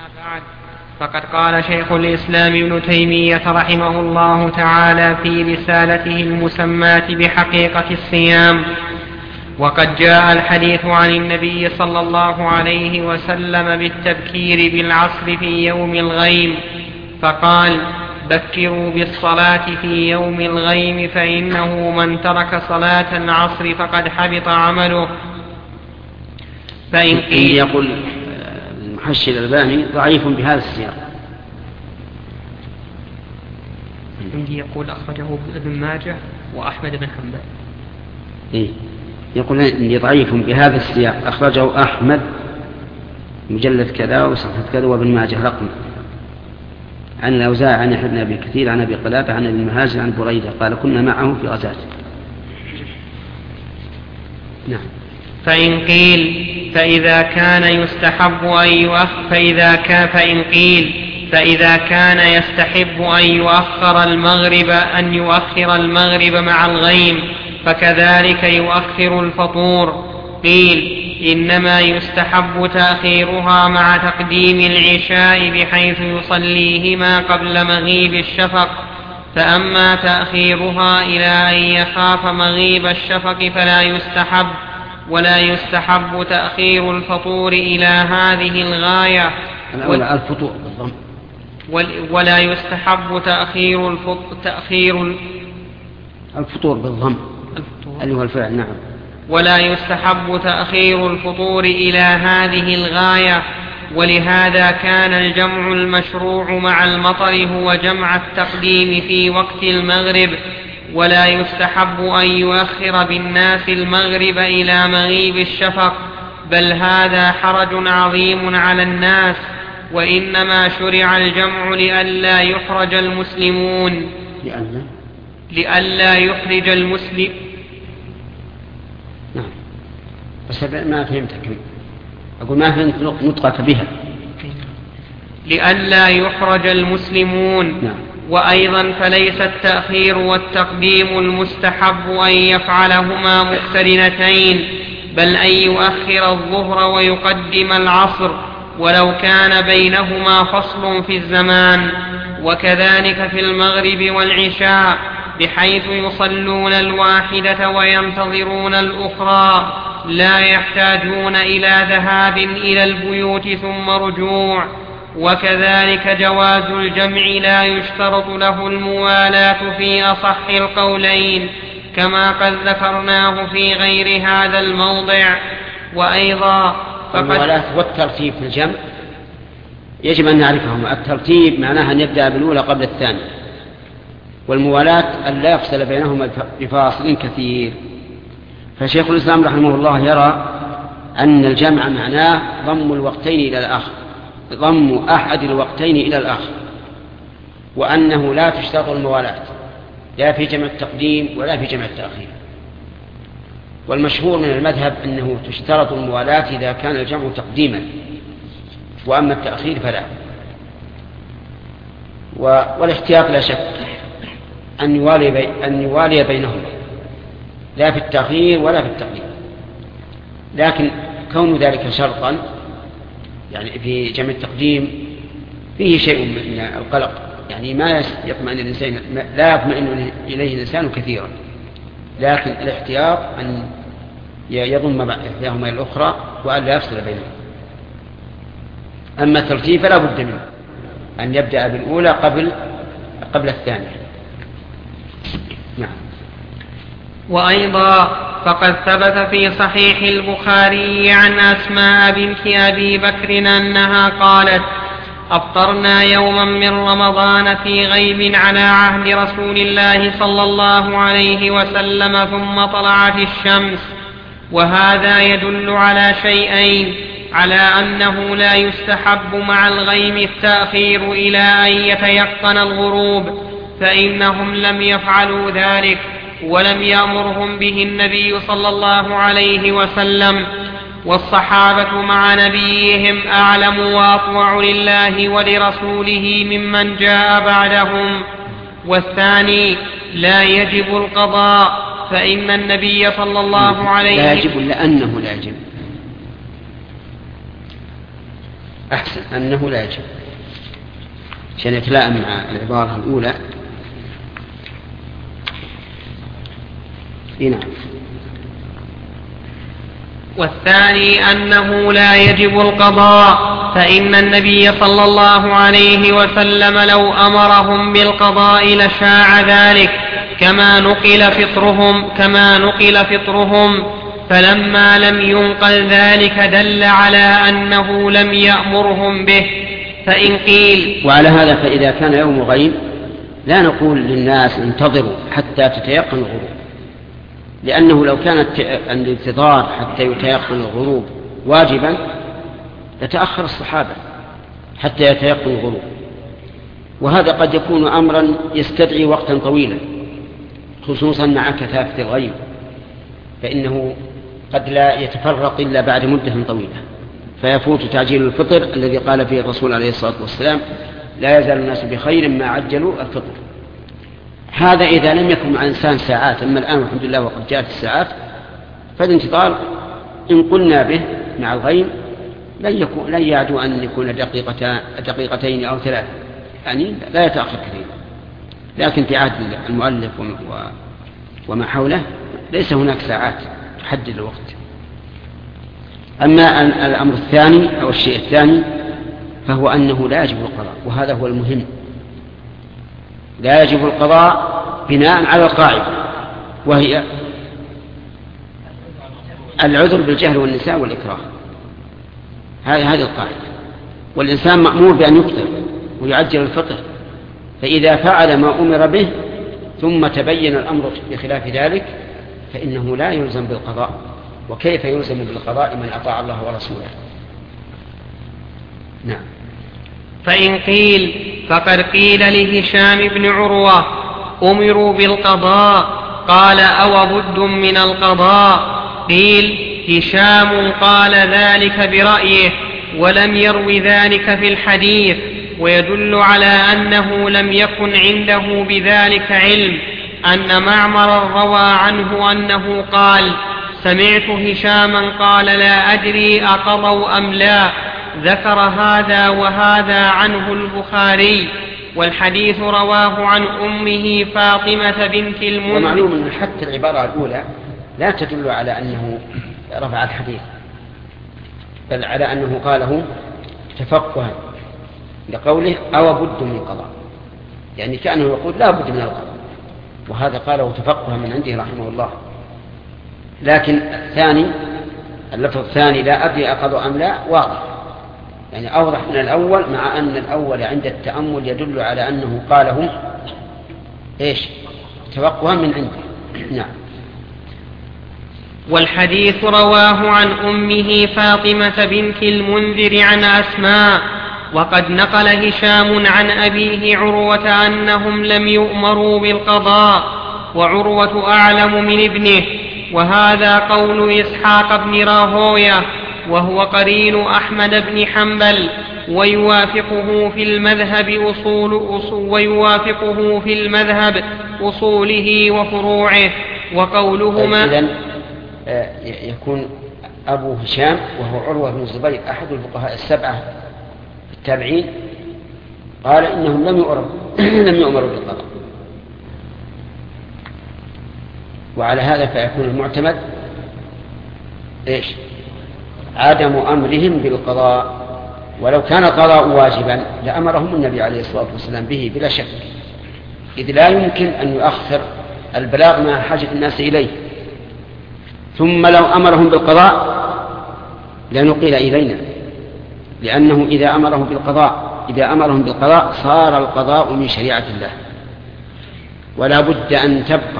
بعد، فقد قال شيخ الإسلام ابن تيمية رحمه الله تعالى في رسالته المسماة بحقيقة الصيام: وقد جاء الحديث عن النبي صلى الله عليه وسلم بالتبكير بالعصر في يوم الغيم، فقال: بكروا بالصلاة في يوم الغيم فإنه من ترك صلاة العصر فقد حبط عمله. فإن قيل يقول المحشي الألباني ضعيف بهذا السياق. عندي يقول أخرجه ابن ماجه وأحمد بن حنبل. إيه؟ يقول إني ضعيف بهذا السياق، أخرجه أحمد مجلد كذا وصفحة كذا وابن ماجه رقم، عن الأوزاعي عن يحيى بن أبي كثير عن أبي قلابة عن ابن مهاجر عن بريدة قال: كنا معه في غزاة. نعم. فإن قيل فإذا كان يستحب فإذا كان يستحب أن يؤخر المغرب مع الغيم فكذلك يؤخر الفطور. قيل: إنما يستحب تأخيرها مع تقديم العشاء بحيث يصليهما قبل مغيب الشفق، فأما تأخيرها إلى أن يخاف مغيب الشفق فلا يستحب، ولا يستحب تأخير الفطور إلى هذه الغاية. الفطور بالضم. ولا يستحب تأخير الفطور بالضم اللي هو الفعل. نعم. ولا يستحب تأخير الفطور إلى هذه الغاية، ولهذا كان الجمع المشروع مع المطر هو جمع التقديم في وقت المغرب. ولا يستحب أن يؤخر بالناس المغرب إلى مغيب الشفق، بل هذا حرج عظيم على الناس، وإنما شرع الجمع لئلا يحرج المسلمون. لئلا يحرج المسلم. نعم. بس ما فهمتك. أقول ما فهمت نطقك بها. لئلا يحرج المسلمون. نعم. وأيضا فليس التأخير والتقديم المستحب أن يفعلهما مقترنتين، بل أن يؤخر الظهر ويقدم العصر ولو كان بينهما فصل في الزمان، وكذلك في المغرب والعشاء، بحيث يصلون الواحدة وينتظرون الأخرى، لا يحتاجون إلى ذهاب إلى البيوت ثم رجوع. وكذلك جواز الجمع لا يشترط له الموالاة في أصح القولين، كما قد ذكرناه في غير هذا الموضع. وأيضا الموالاة والترتيب في الجمع يجب أن نعرفهما. الترتيب معناها أن يبدأ بالأولى قبل الثانية، والموالاة أن لا يفصل بينهما بفاصل كثير. فشيخ الإسلام رحمه الله يرى أن الجمع معناه ضم الوقتين إلى الآخر، ضم أحد الوقتين إلى الآخر، وأنه لا تشترط الموالاة لا في جمع التقديم ولا في جمع التأخير. والمشهور من المذهب أنه تشترط الموالاة إذا كان الجمع تقديما، وأما التأخير فلا. والاحتياط لا شك أن يوالي بينهما، لا في التأخير ولا في التقديم، لكن كون ذلك شرطا يعني في جمع التقديم فيه شيء من القلق، يعني ما يطمئن الإنسان، لا يطمئن إليه الإنسان كثيرا، لكن الاحتياط أن يضم إحداهما إلى الأخرى وأن لا يفصل بينهما. أما الترتيب فلا بد منه أن يبدأ بالأولى قبل الثانية. نعم. وأيضا فقد ثبت في صحيح البخاري عن أسماء بنت أبي بكر أنها قالت: أفطرنا يوما من رمضان في غيم على عهد رسول الله صلى الله عليه وسلم ثم طلعت الشمس. وهذا يدل على شيئين: على أنه لا يستحب مع الغيم التأخير إلى أن يتيقن الغروب، فإنهم لم يفعلوا ذلك ولم يأمرهم به النبي صلى الله عليه وسلم، والصحابة مع نبيهم أعلم وأطوع لله ولرسوله ممن جاء بعدهم. والثاني لا يجب القضاء، فإن النبي صلى الله عليه لا يجب لأنه لا يجب. أحسن أنه لا يجب عشان يتلائم مع العبارة الأولى. نعم. والثاني أنه لا يجب القضاء، فإن النبي صلى الله عليه وسلم لو أمرهم بالقضاء لشاع ذلك كما نقل فطرهم، فلما لم ينقل ذلك دل على أنه لم يأمرهم به. فإن قيل وعلى هذا فإذا كان يوم غيب لا نقول للناس انتظروا حتى تتيقن الغروب، لأنه لو كانت الانتظار حتى يتيقن الغروب واجبا لتأخر الصحابة حتى يتيقن الغروب، وهذا قد يكون أمرا يستدعي وقتا طويلا خصوصا مع كثافة الغيب، فإنه قد لا يتفرق إلا بعد مدة طويلة فيفوت تعجيل الفطر الذي قال فيه الرسول عليه الصلاة والسلام لا يزال الناس بخير ما عجلوا الفطر. هذا إذا لم يكن مع إنسان ساعات، أما الآن والحمد لله وقد جاءت الساعات فالانتظار إن قلنا به مع الغيب لن يعدو أن يكون دقيقتين أو 3، يعني لا يتأخر كثيرا. لكن في عهد المؤلف وما حوله ليس هناك ساعات تحدد الوقت. أما الأمر الثاني أو الشيء الثاني فهو أنه لا يجب القضاء، وهذا هو المهم. لا يجب القضاء بناء على القاعدة، وهي العذر بالجهل والنساء والإكراه. هذه القاعدة، والإنسان مأمور بأن يفطر ويعجل الفطر، فإذا فعل ما أمر به ثم تبين الأمر بخلاف ذلك فإنه لا يلزم بالقضاء. وكيف يلزم بالقضاء من أطاع الله ورسوله؟ نعم. فإن قيل فقد قيل لهشام بن عروة أمروا بالقضاء، قال أو بد من القضاء؟ قيل هشام قال ذلك برأيه ولم يرو ذلك في الحديث، ويدل على أنه لم يكن عنده بذلك علم، أن معمر روى عنه أنه قال سمعت هشاما قال لا أدري أقضوا أم لا. ذكر هذا وهذا عنه البخاري، والحديث رواه عن أمه فاطمة بنت المنذر. ومعلوم أن حتى العبارة الأولى لا تدل على أنه رفع الحديث، بل على أنه قاله تفقها لقوله أو بد من قضاء، يعني كأنه يقول لا بد من القضاء، وهذا قاله تفقها من عنده رحمه الله. لكن الثاني اللفظ الثاني لا أدري أقضوا أم لا واضح، يعني أوضح من الأول، مع أن الأول عند التأمل يدل على أنه قاله تفقها من عنده. نعم. والحديث رواه عن أمه فاطمة بنت المنذر عن أسماء. وقد نقل هشام عن أبيه عروة أنهم لم يؤمروا بالقضاء، وعروة أعلم من ابنه، وهذا قول إسحاق بن راهوية وهو قرين أحمد بن حنبل، ويوافقه في المذهب أصوله وفروعه. وقولهما إذن يكون أبو هشام وهو عروة بن الزبير أحد الفقهاء السبعة التابعين قال إنهم لم يؤمروا بالقضاء، وعلى هذا فيكون المعتمد عدم أمرهم بالقضاء، ولو كان القضاء واجبا لأمرهم النبي عليه الصلاة والسلام به بلا شك، إذ لا يمكن أن يؤخر البلاغ مع حاجة الناس إليه. ثم لو أمرهم بالقضاء لنقل إلينا، لأنه إذا أمرهم بالقضاء صار القضاء من شريعة الله، ولا بد أن تبقى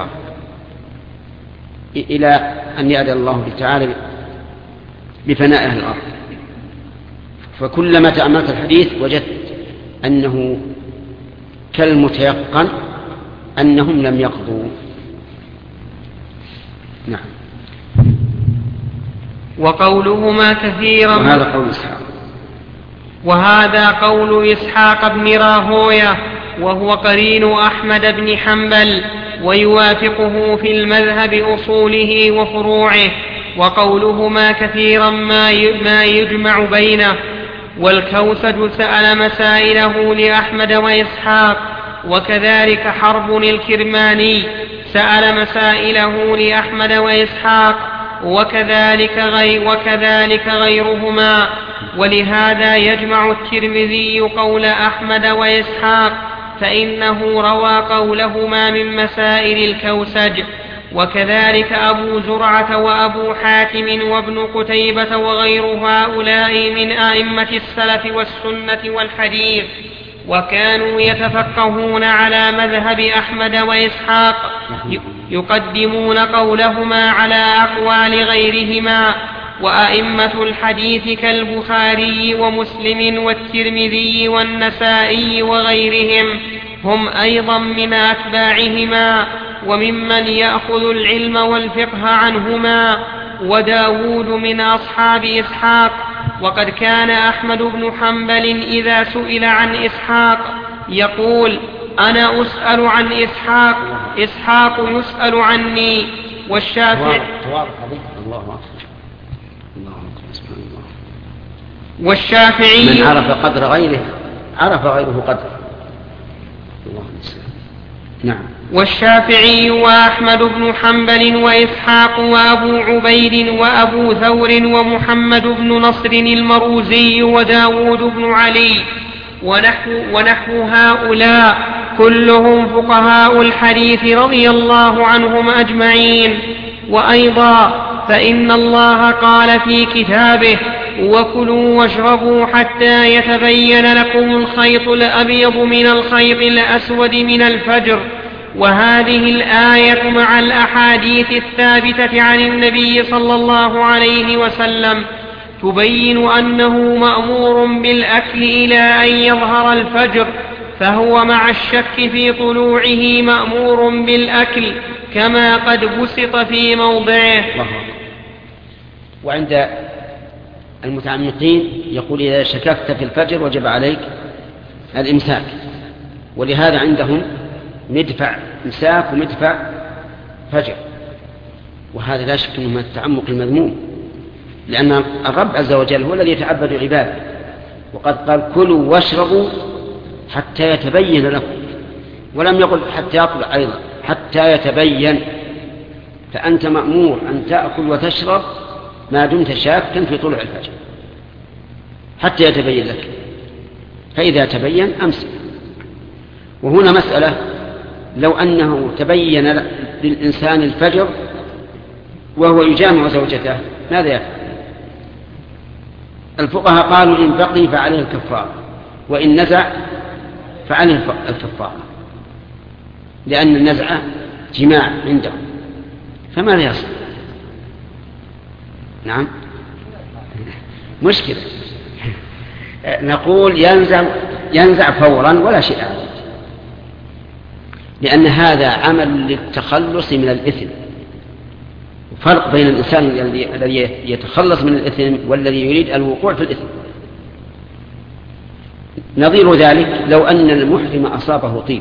إلى أن يأذن الله تعالى بفنائها الأرض. فكلما تأملت الحديث وجدت أنه كالمتيقن أنهم لم يقضوا. نعم. وقولهما كثيرا، وهذا قول إسحاق بن راهوية وهو قرين أحمد بن حنبل، ويوافقه في المذهب أصوله وفروعه. وقولهما كثيرا ما يجمع بينه، والكوسج سأل مسائله لأحمد وإسحاق، وكذلك حرب الكرماني سأل مسائله لأحمد وإسحاق، وكذلك غيرهما. ولهذا يجمع الترمذي قول أحمد وإسحاق، فإنه روى قولهما من مسائل الكوسج. وكذلك أبو زرعة وأبو حاتم وابن قتيبة وغير هؤلاء من أئمة السلف والسنة والحديث، وكانوا يتفقهون على مذهب أحمد وإسحاق، يقدمون قولهما على أقوال غيرهما. وأئمة الحديث كالبخاري ومسلم والترمذي والنسائي وغيرهم هم أيضا من أتباعهما وممن يأخذ العلم والفقه عنهما. وداود من أصحاب إسحاق، وقد كان أحمد بن حنبل إذا سئل عن إسحاق يقول: أنا أسأل عن إسحاق، إسحاق يسأل عني. والشافعي من عرف قدر غيره عرف غيره قدر. نعم. والشافعي وأحمد بن حنبل وإسحاق وأبو عبيد وأبو ثور ومحمد بن نصر المروزي وداود بن علي ونحو هؤلاء كلهم فقهاء الحديث رضي الله عنهم أجمعين. وأيضا فإن الله قال في كتابه: وكلوا واشربوا حتى يتبين لكم الخيط الأبيض من الخيط الأسود من الفجر. وهذه الآية مع الأحاديث الثابتة عن النبي صلى الله عليه وسلم تبين أنه مأمور بالأكل إلى أن يظهر الفجر، فهو مع الشك في طلوعه مأمور بالأكل كما قد بسط في موضعه. وعند المتعمقين يقول: إذا شككت في الفجر وجب عليك الإمساك. ولهذا عندهم مدفع إمساك ومدفع فجر، وهذا لا شك أنه من التعمق المذموم، لأن الرب عز وجل هو الذي يتعبد عباده، وقد قال: كلوا واشربوا حتى يتبين لكم، ولم يقل حتى يطلع أيضا، حتى يتبين. فأنت مأمور أن تأكل وتشرب ما دمت شاكا في طلوع الفجر حتى يتبين لك، فإذا تبين أمسك. وهنا مسألة: لو أنه تبين للإنسان الفجر وهو يجامع زوجته ماذا يفعل؟ الفقهاء قالوا: إن بقي فعليه الكفارة، وإن نزع فعليه الكفارة، لأن النزع جماع عنده، فماذا يصل؟ نعم، مشكلة. نقول ينزع فورا ولا شيء عليه، لأن هذا عمل للتخلص من الإثم. فرق بين الإنسان الذي يتخلص من الإثم والذي يريد الوقوع في الإثم. نظير ذلك لو أن المحرم أصابه طيب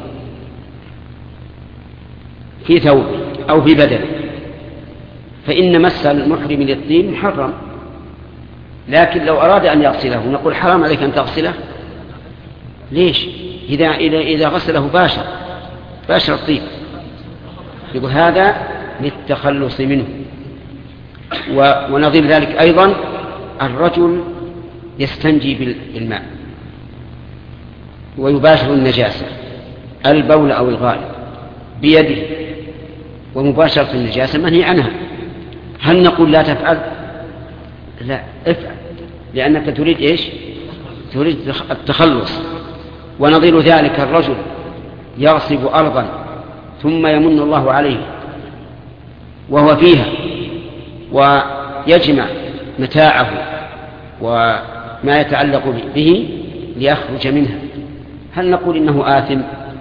في ثوبه أو في بدنه، فإن مس المحرم للطيب محرم، لكن لو أراد أن يغسله نقول: حرام عليك أن تغسله. ليش؟ إذا غسله باشر الطيب، يقول هذا للتخلص منه. ونظير ذلك أيضا الرجل يستنجي بالماء ويباشر النجاسة، البول أو الغائط بيده، ومباشرة النجاسة منهي عنها. هل نقول لا تفعل؟ لا، افعل، لأنك تريد إيش؟ تريد التخلص. ونظير ذلك الرجل يغصب أرضا ثم يمن الله عليه وهو فيها ويجمع متاعه وما يتعلق به ليخرج منها، هل نقول إنه آثم؟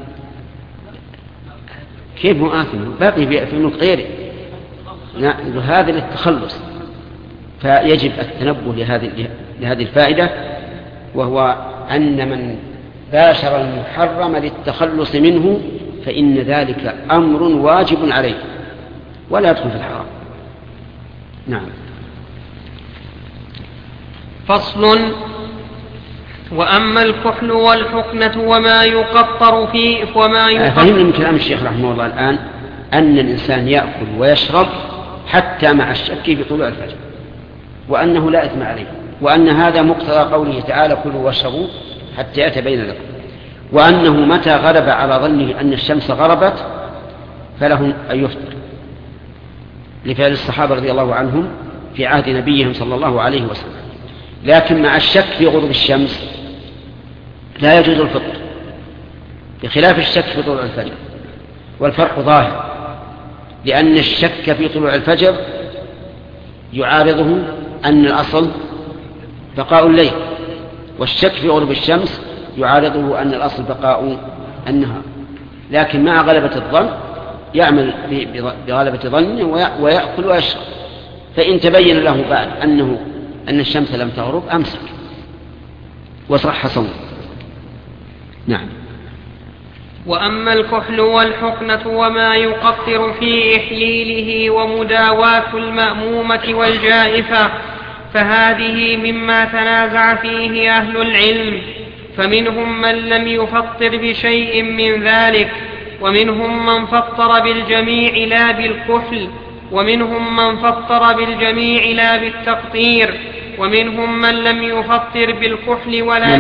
كيف هو آثم؟ باقي في ملك غيره. هذا للتخلص، فيجب التنبه لهذه الفائدة، وهو أن من باشر المحرم للتخلص منه فإن ذلك أمر واجب عليه ولا يدخل في الحرام. نعم. فصل: وأما الكحل والحقنة وما يقطر فيه فهمنا من كلام الشيخ رحمه الله الآن أن الإنسان يأكل ويشرب حتى مع الشك في طلوع الفجر، وأنه لا إثم عليه، وأن هذا مقتضى قوله تعالى: كلوا واشربوا حتى يتبين لكم، وأنه متى غلب على ظنه أن الشمس غربت فله أن يفطر، لفعل الصحابة رضي الله عنهم في عهد نبيهم صلى الله عليه وسلم. لكن مع الشك في غروب الشمس لا يجوز الفطر، بخلاف الشك في طلوع الفجر، والفرق ظاهر، لأن الشك في طلوع الفجر يعارضه أن الأصل بقاء الليل، والشك في غروب الشمس يعارضه أن الأصل بقاء النهار. لكن مع غلبة الظن يعمل بغلبة ظنه ويأكل ويشرب، فإن تبين له بعد أن الشمس لم تغرب أمسك وصح صومه. نعم. وأما الكحل والحقنة وما يقطر في إحليله ومداواة المأمومة والجائفة فهذه مما تنازع فيه أهل العلم، فمنهم من لم يفطر بشيء من ذلك، ومنهم من فطر بالجميع لا بالكحل، ومنهم من فطر بالجميع لا بالتقطير، ومنهم من لم يفطر بالكحل ولا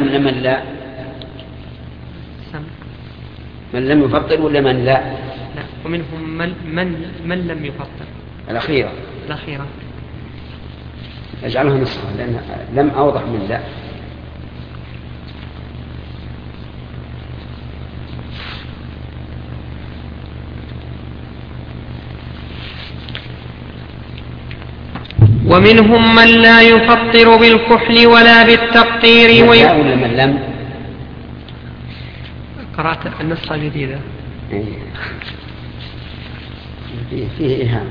من لم يفطر ولا من لا؟ لا، ومنهم من لم يفطر. الأخيرة اجعلها نصفا، لأن لم أوضح من لا. ومنهم من لا يفطر بالكحل ولا بالتقطير ولا من لم. قرأت النسخة الجديدة فيه إيهام.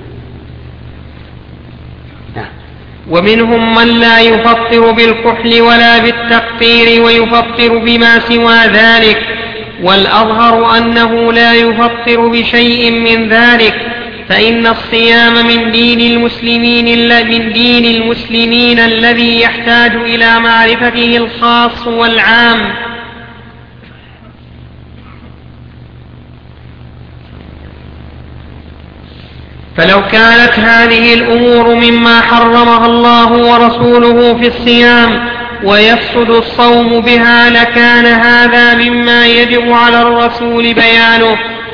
ومنهم من لا يفطر بالكحل ولا بالتقطير ويفطر بما سوى ذلك، والأظهر أنه لا يفطر بشيء من ذلك، فإن الصيام من دين المسلمين الذي يحتاج إلى معرفته الخاص والعام. فلو كانت هذه الأمور مما حرمها الله ورسوله في الصيام ويفسد الصوم بها لكان هذا مما يجب على الرسول بيانه،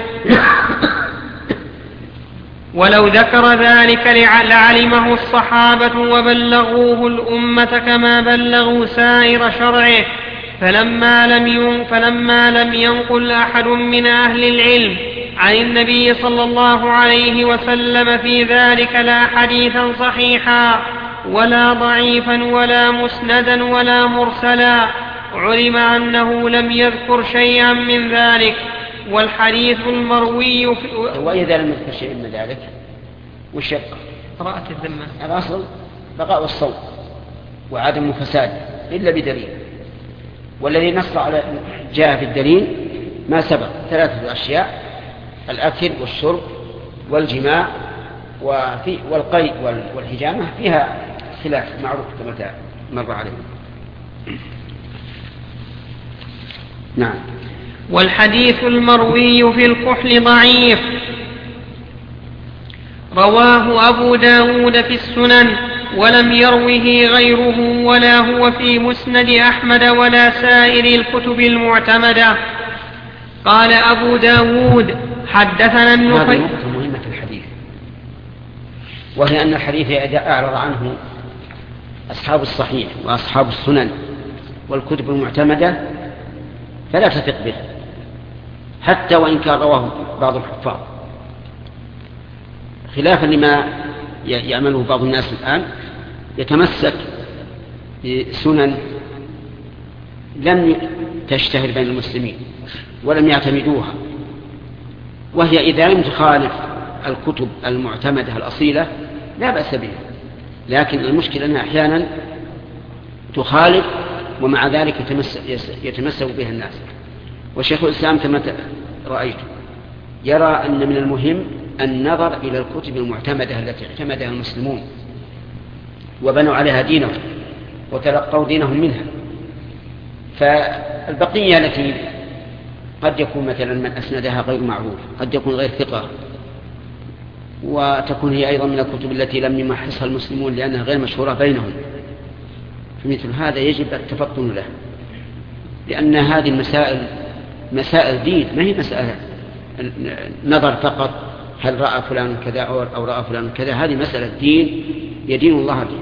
ولو ذكر ذلك لعلمه الصحابة وبلغوه الأمة كما بلغوا سائر شرعه، فلما لم ينقل أحد من أهل العلم عن النبي صلى الله عليه وسلم في ذلك لا حديثا صحيحا ولا ضعيفا ولا مسندا ولا مرسلا، علم أنه لم يذكر شيئا من ذلك. والحديث المروي وإذا لم يذكر شيئا من ذلك وش يبقى؟ براءة الذمة. الأصل بقاء الصوم وعدم فساد إلا بدليل، والذي نص على جاء في الدليل ما سبق 3 أشياء: الأكل والشرب والجماع والقيء والحجامة، فيها خلاف معروف كما مر عليه. نعم. والحديث المروي في الكحل ضعيف، رواه أبو داود في السنن ولم يروه غيره ولا هو في مسند أحمد ولا سائر الكتب المعتمدة. قال أبو داود حدثنا هذه نقطة مهمة في الحديث، وهي أن الحديث إذا أعرض عنه أصحاب الصحيح وأصحاب السنن والكتب المعتمدة فلا تثق به، حتى وإن كان رواه بعض الحفاظ، خلافا لما يعمله بعض الناس الآن، يتمسك بسنن لم تشتهر بين المسلمين ولم يعتمدوها، وهي إذا لم تخالف الكتب المعتمدة الأصيلة لا بأس بها، لكن المشكلة أنها أحيانا تخالف ومع ذلك يتمسك بها الناس. والشيخ الإسلام كما رأيت يرى أن من المهم النظر إلى الكتب المعتمدة التي اعتمدها المسلمون وبنوا عليها دينهم وتلقوا دينهم منها، فالبقية التي قد يكون مثلا من أسندها غير معروف، قد يكون غير ثقة، وتكون هي أيضا من الكتب التي لم يمحصها المسلمون لأنها غير مشهورة بينهم، فمثل هذا يجب التفطن له، لأن هذه المسائل مسائل دين، ما هي مسألة نظر فقط هل رأى فلان كذا أو رأى فلان كذا، هذه مسألة دين يدين الله به.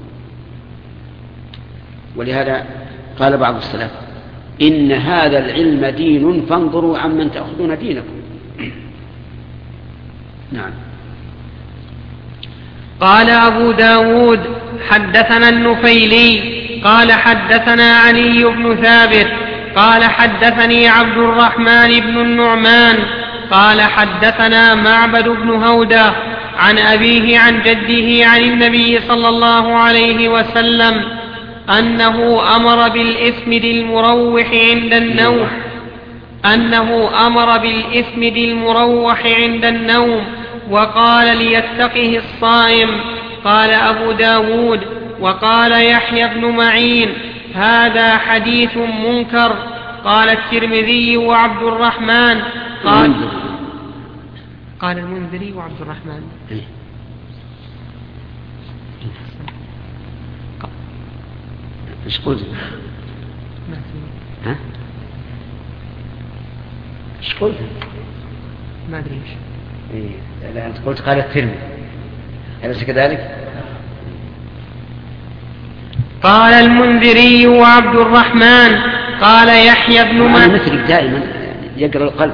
ولهذا قال بعض السلف إن هذا العلم دين فانظروا عمن تأخذون دينكم. نعم. قال أبو داود حدثنا النفيلي قال حدثنا علي بن ثابت قال حدثني عبد الرحمن بن النعمان قال حدثنا معبد بن هودة عن أبيه عن جده عن النبي صلى الله عليه وسلم أنه أمر بالإسمد المروح عند النوم وقال ليتقه الصائم. قال أبو داود وقال يحيى بن معين هذا حديث منكر. قال الترمذي وعبد الرحمن قال المنذري وعبد الرحمن ايش قلت؟ ها؟ ايش قلت؟ ما ادري ايش. لا انت قلت قال الترمذي، أليس كذلك؟ قال المنذري وعبد الرحمن قال يحيى بن معين مثلك دائما يقرأ القلب،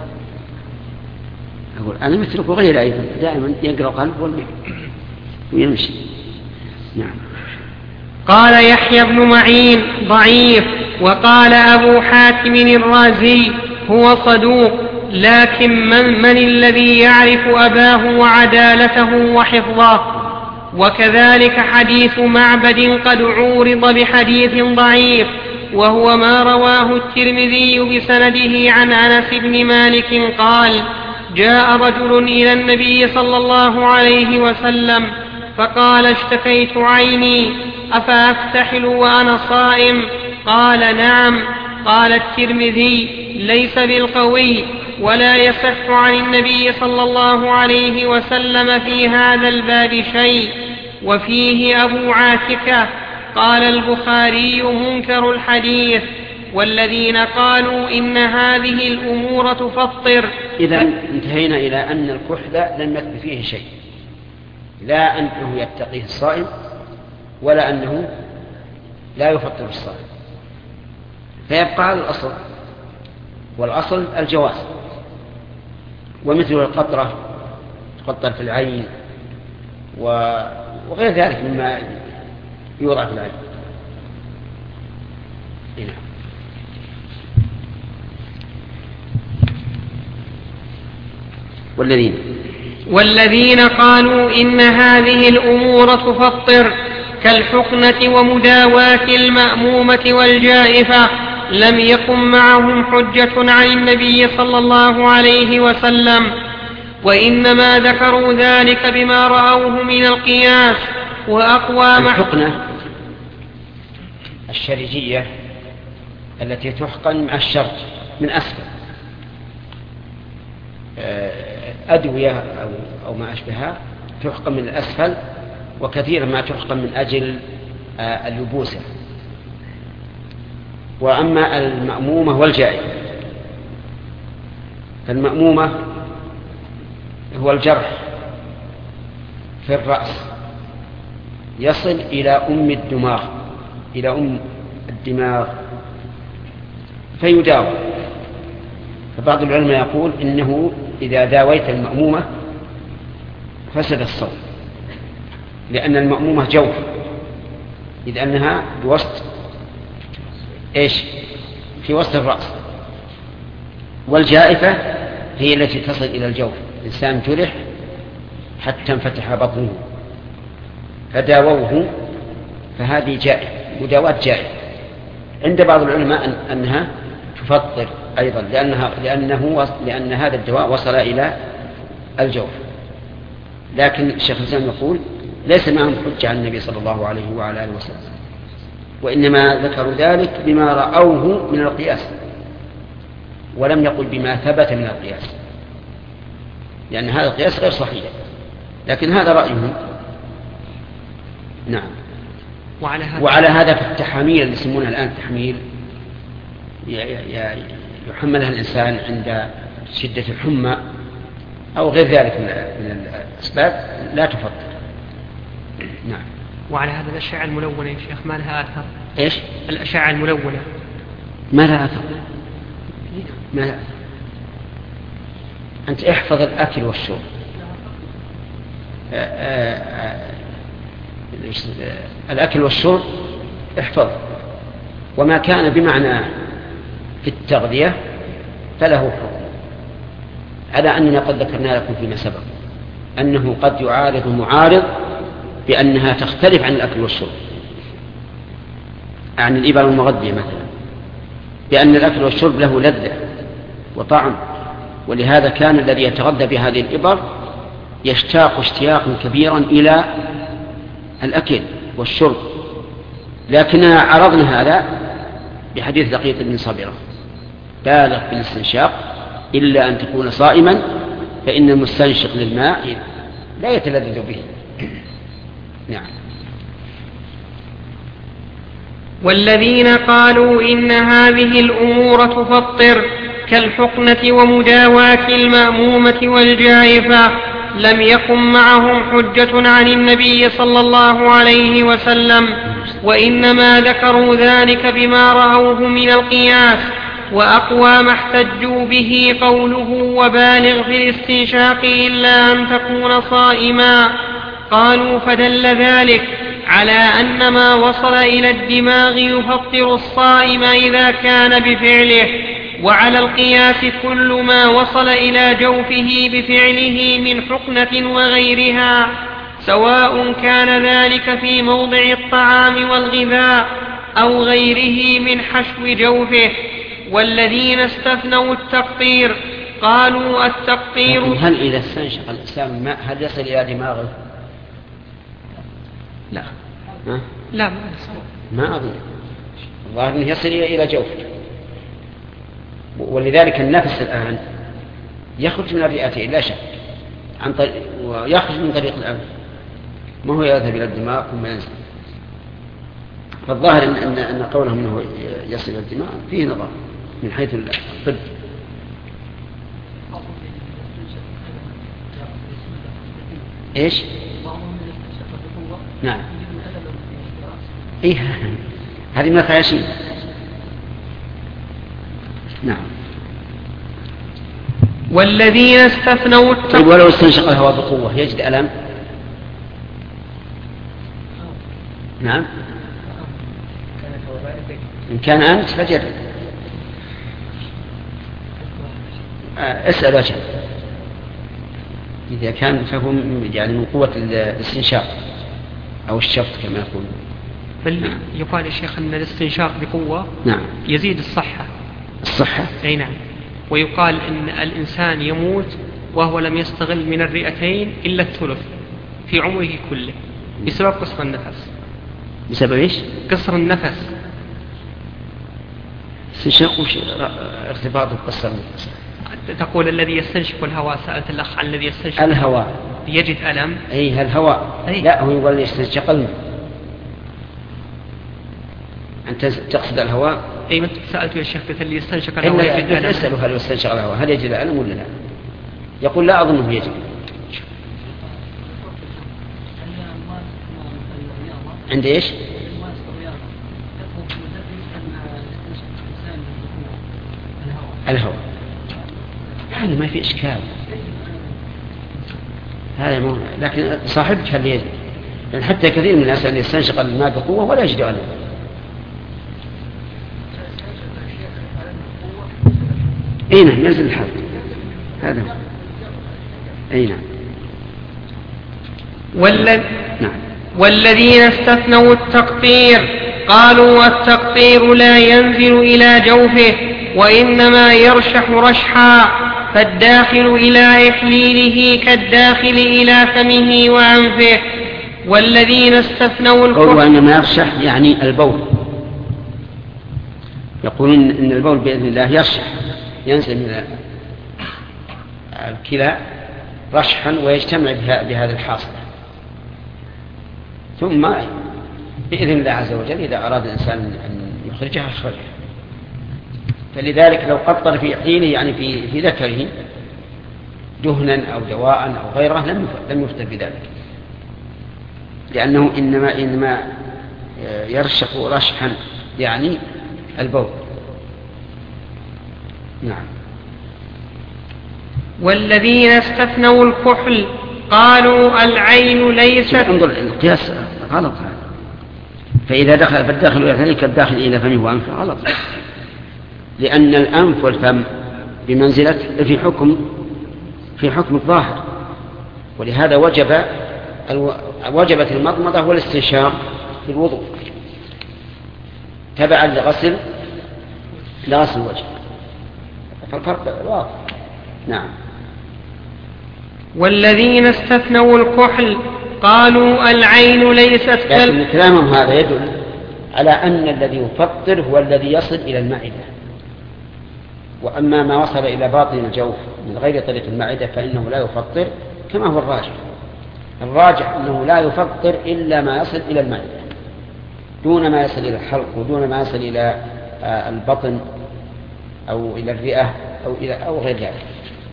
أقول أنا مثلك وغير أيضا دائما يقرأ القلب ويمشي. نعم. قال يحيى بن معين ضعيف. وقال أبو حاتم الرازي هو صدوق، لكن من الذي يعرف أباه وعدالته وحفظه؟ وكذلك حديث معبد قد عورض بحديث ضعيف، وهو ما رواه الترمذي بسنده عن أنس بن مالك قال جاء رجل إلى النبي صلى الله عليه وسلم فقال اشتكيت عيني أفأكتحل وأنا صائم؟ قال نعم. قال الترمذي ليس بالقوي ولا يصح عن النبي صلى الله عليه وسلم في هذا الباب شيء. وفيه أبو عاتكة. قال البخاري منكر الحديث. والذين قالوا إن هذه الأمور تفطر. إذا انتهينا إلى أن الكحل لم يثبت فيه شيء، لا أنه يتقيه الصائم ولا أنه لا يفطر الصائم، فيبقى على الأصل، والأصل الجواز. ومثل القطرة تقطر في العين وغير ذلك مما يوضع في العين. هنا. والذين قالوا إن هذه الأمور تفطر كالحقنة ومداواة المأمومة والجائفة لم يقم معهم حجة عن النبي صلى الله عليه وسلم، وإنما ذكروا ذلك بما رأوه من القياس. وأقوى الحقنة الشرجية التي تحقن مع الشرج من أسفل، أدوية أو ما أشبهها تحقن من الأسفل، وكثيرا ما تحقن من أجل اليبوسة. وأما المأمومة والجائفة، فالمأمومة هو الجرح في الرأس يصل إلى أم الدماغ فيداوى. فبعض العلماء يقول إنه إذا داويت المأمومة فسد الصوم، لأن المأمومة جوف، إذ أنها بوسط في وسط الرأس. والجائفة هي التي تصل إلى الجوف، الإنسان جرح حتى انفتح بطنه فداووه، فهذه جائفة، مداواة جائفة. عند بعض العلماء أنها تفطر أيضا لأن هذا الدواء وصل إلى الجوف. لكن الشيخ الإسلام يقول ليس معهم حجة عن النبي صلى الله عليه وعلى آله وسلم. وإنما ذكروا ذلك بما رأوه من القياس، ولم يقل بما ثبت من القياس، لأن هذا القياس غير صحيح، لكن هذا رأيهم. نعم. وعلى هذا في التحاميل اللي يسمونها الآن تحميل يحملها الإنسان عند شدة الحمى أو غير ذلك من الأسباب لا تفضل. نعم. وعلى هذا الأشعة الملونة يا شيخ ما لها أثر؟ إيش؟ الأشعة الملونة ما لها أثر. ما لها أثر. أنت احفظ الأكل والشرب. الأكل والشرب احفظ، وما كان بمعنى في التغذية فله حكم، على أننا قد ذكرنا لكم فيما سبق أنه قد يعارض معارض بأنها تختلف عن الأكل والشرب، عن الإبر المغذية مثلا، بأن الأكل والشرب له لذة وطعم، ولهذا كان الذي يتغذى بهذه الإبر يشتاق اشتياقا كبيرا إلى الأكل والشرب، لكننا عرضنا هذا بحديث لقيط بن صبرة: بالغ في الاستنشاق إلا أن تكون صائما فإن المستنشق للماء لا يتلذذ به. نعم. والذين قالوا إن هذه الأمور تفطر كالحقنة ومداواة المأمومة والجائفة لم يقم معهم حجة عن النبي صلى الله عليه وسلم، وإنما ذكروا ذلك بما رأوه من القياس، وأقوى ما احتجوا به قوله: وبالغ في الاستنشاق إلا أن تكون صائما. قالوا: فدل ذلك على أن ما وصل إلى الدماغ يفطر الصائم إذا كان بفعله، وعلى القياس كل ما وصل إلى جوفه بفعله من حقنة وغيرها، سواء كان ذلك في موضع الطعام والغذاء أو غيره من حشو جوفه. والذين استثنوا التقطير قالوا: التقطير هل إذا استنشق الإنسان الماء هل يصل إلى دماغه؟ لا. لا ما أظن، الظاهر أنه يصل إلى جوفه، ولذلك النفس الآن يخرج من الرئتين لا شك، ويخرج من طريق الأنف، ما هو يذهب إلى الدماغ ثم ينزل. فالظاهر أن قولهم أنه يصل إلى الدماغ فيه نظر من حيث الطب. إيش؟ نعم. إيه هذه من الخياشيم. نعم. والذين استثنوا طيب ولو استنشق الهواء بقوة يجد ألم؟ نعم. إن كان أنت فجرب، اسأل وجه إذا كان فهم يعني من قوة الاستنشاق أو الشفط كما يقول. بل يقال يا شيخ أن الاستنشاق بقوة نعم يزيد الصحة. أي نعم. ويقال أن الإنسان يموت وهو لم يستغل من الرئتين إلا الثلث في عمره كله بسبب قصر النفس. بسبب إيش؟ قصر النفس. استنشاق وش ارتباط بقصر النفس؟ تقول الذي يستنشق الهواء، سألت الأخ عن الذي يستنشق الهواء يجد ألم. أي الهواء. أي. لا هو يقول يستنشق الماء. أنت تقصد الهواء؟ أي ما سألت يا شيخ اللي يستنشق الهواء يجد ألم. أسأله هل يستنشق الهواء هل يجد ألم ولا لا؟ يقول لا أظنه يجد. عند إيش؟ الهواء. هذا ما في إشكال، هذا مو... لكن صاحبك هل يجد؟ لأن حتى كثير من الناس اللي يستنشق الماء بقوة ولا يجد ألم. أي نعم ينزل الحال هذا. أي نعم. نعم. والذين استثنوا التقطير قالوا: التقطير لا ينزل إلى جوفه وإنما يرشح رشحا، فالداخل إلى إحليله كالداخل إلى فمه وأنفه. والذين استثنوا قولوا إنما يرشح يعني البول يقولون إن البول بإذن الله يرشح، ينزل من الكلى رشحا ويجتمع بهذا الحاصل، ثم بإذن الله عز وجل إذا أراد الإنسان أن يخرجها أخرجها. فلذلك لو قطر في حينه يعني في ذكره دهنا أو دواء أو غيره لم يفتر بذلك، لأنه إنما يرشح رشحا يعني البول. نعم. والذين استثنوا الكحل قالوا العين ليست. انظر القياس غلط هذا، فإذا دخل فالداخل إلى ذلك الداخل إلى فمه وأنفه غلط، لأن الأنف والفم بمنزلة في حكم الظاهر، ولهذا وجبت المضمضة والاستنشاق في الوضوء تبعا لغسل الوجه، فالفرق واضح. نعم. والذين استثنوا الكحل قالوا العين ليست لكن كلامهم هذا يدل على أن الذي يفطر هو الذي يصل إلى المعدة، وأما ما وصل إلى باطن الجوف من غير طريق المعدة فإنه لا يفطر، كما هو الراجح أنه لا يفطر إلا ما يصل إلى المعدة دون ما يصل إلى الحلق ودون ما يصل إلى البطن أو إلى الرئة أو غير ذلك.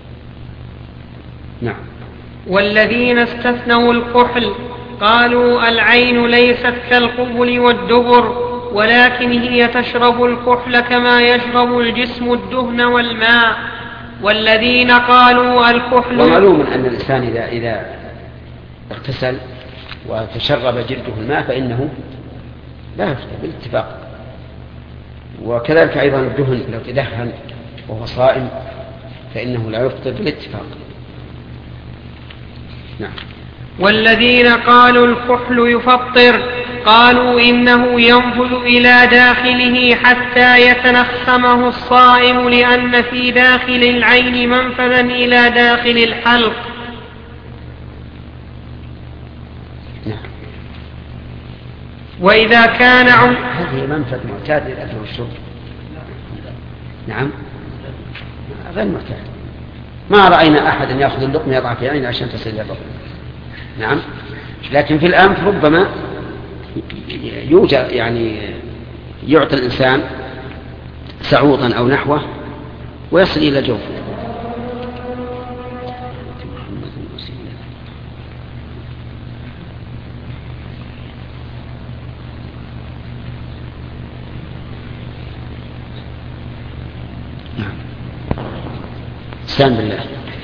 نعم. والذين استثنوا الكحل قالوا العين ليست كالقبل والدبر، ولكن هي تشرب الكحل كما يشرب الجسم الدهن والماء. والذين قالوا الكحل. ومعلوم أن الإنسان إذا اغتسل وتشرب جلده الماء فإنه لا يفطر بالاتفاق، وكذلك أيضا الدهن لو تدهن وهو صائم فإنه لا يفطر بالاتفاق. نعم. والذين قالوا الكحل يفطر قالوا إنه ينفذ إلى داخله حتى يتنخمه الصائم، لأن في داخل العين منفذا إلى داخل الحلق. نعم. وإذا كان هذه منفذ معتاد للأكل والشرب. نعم. غير معتاد، ما رأينا أحدا يأخذ اللقمة يضع في عينه عشان تصل إلى البطن. نعم. لكن في الأنف ربما يوجد يعني يعطي الإنسان سعوطا أو نحوه ويصل إلى الجوف. استعن بالله.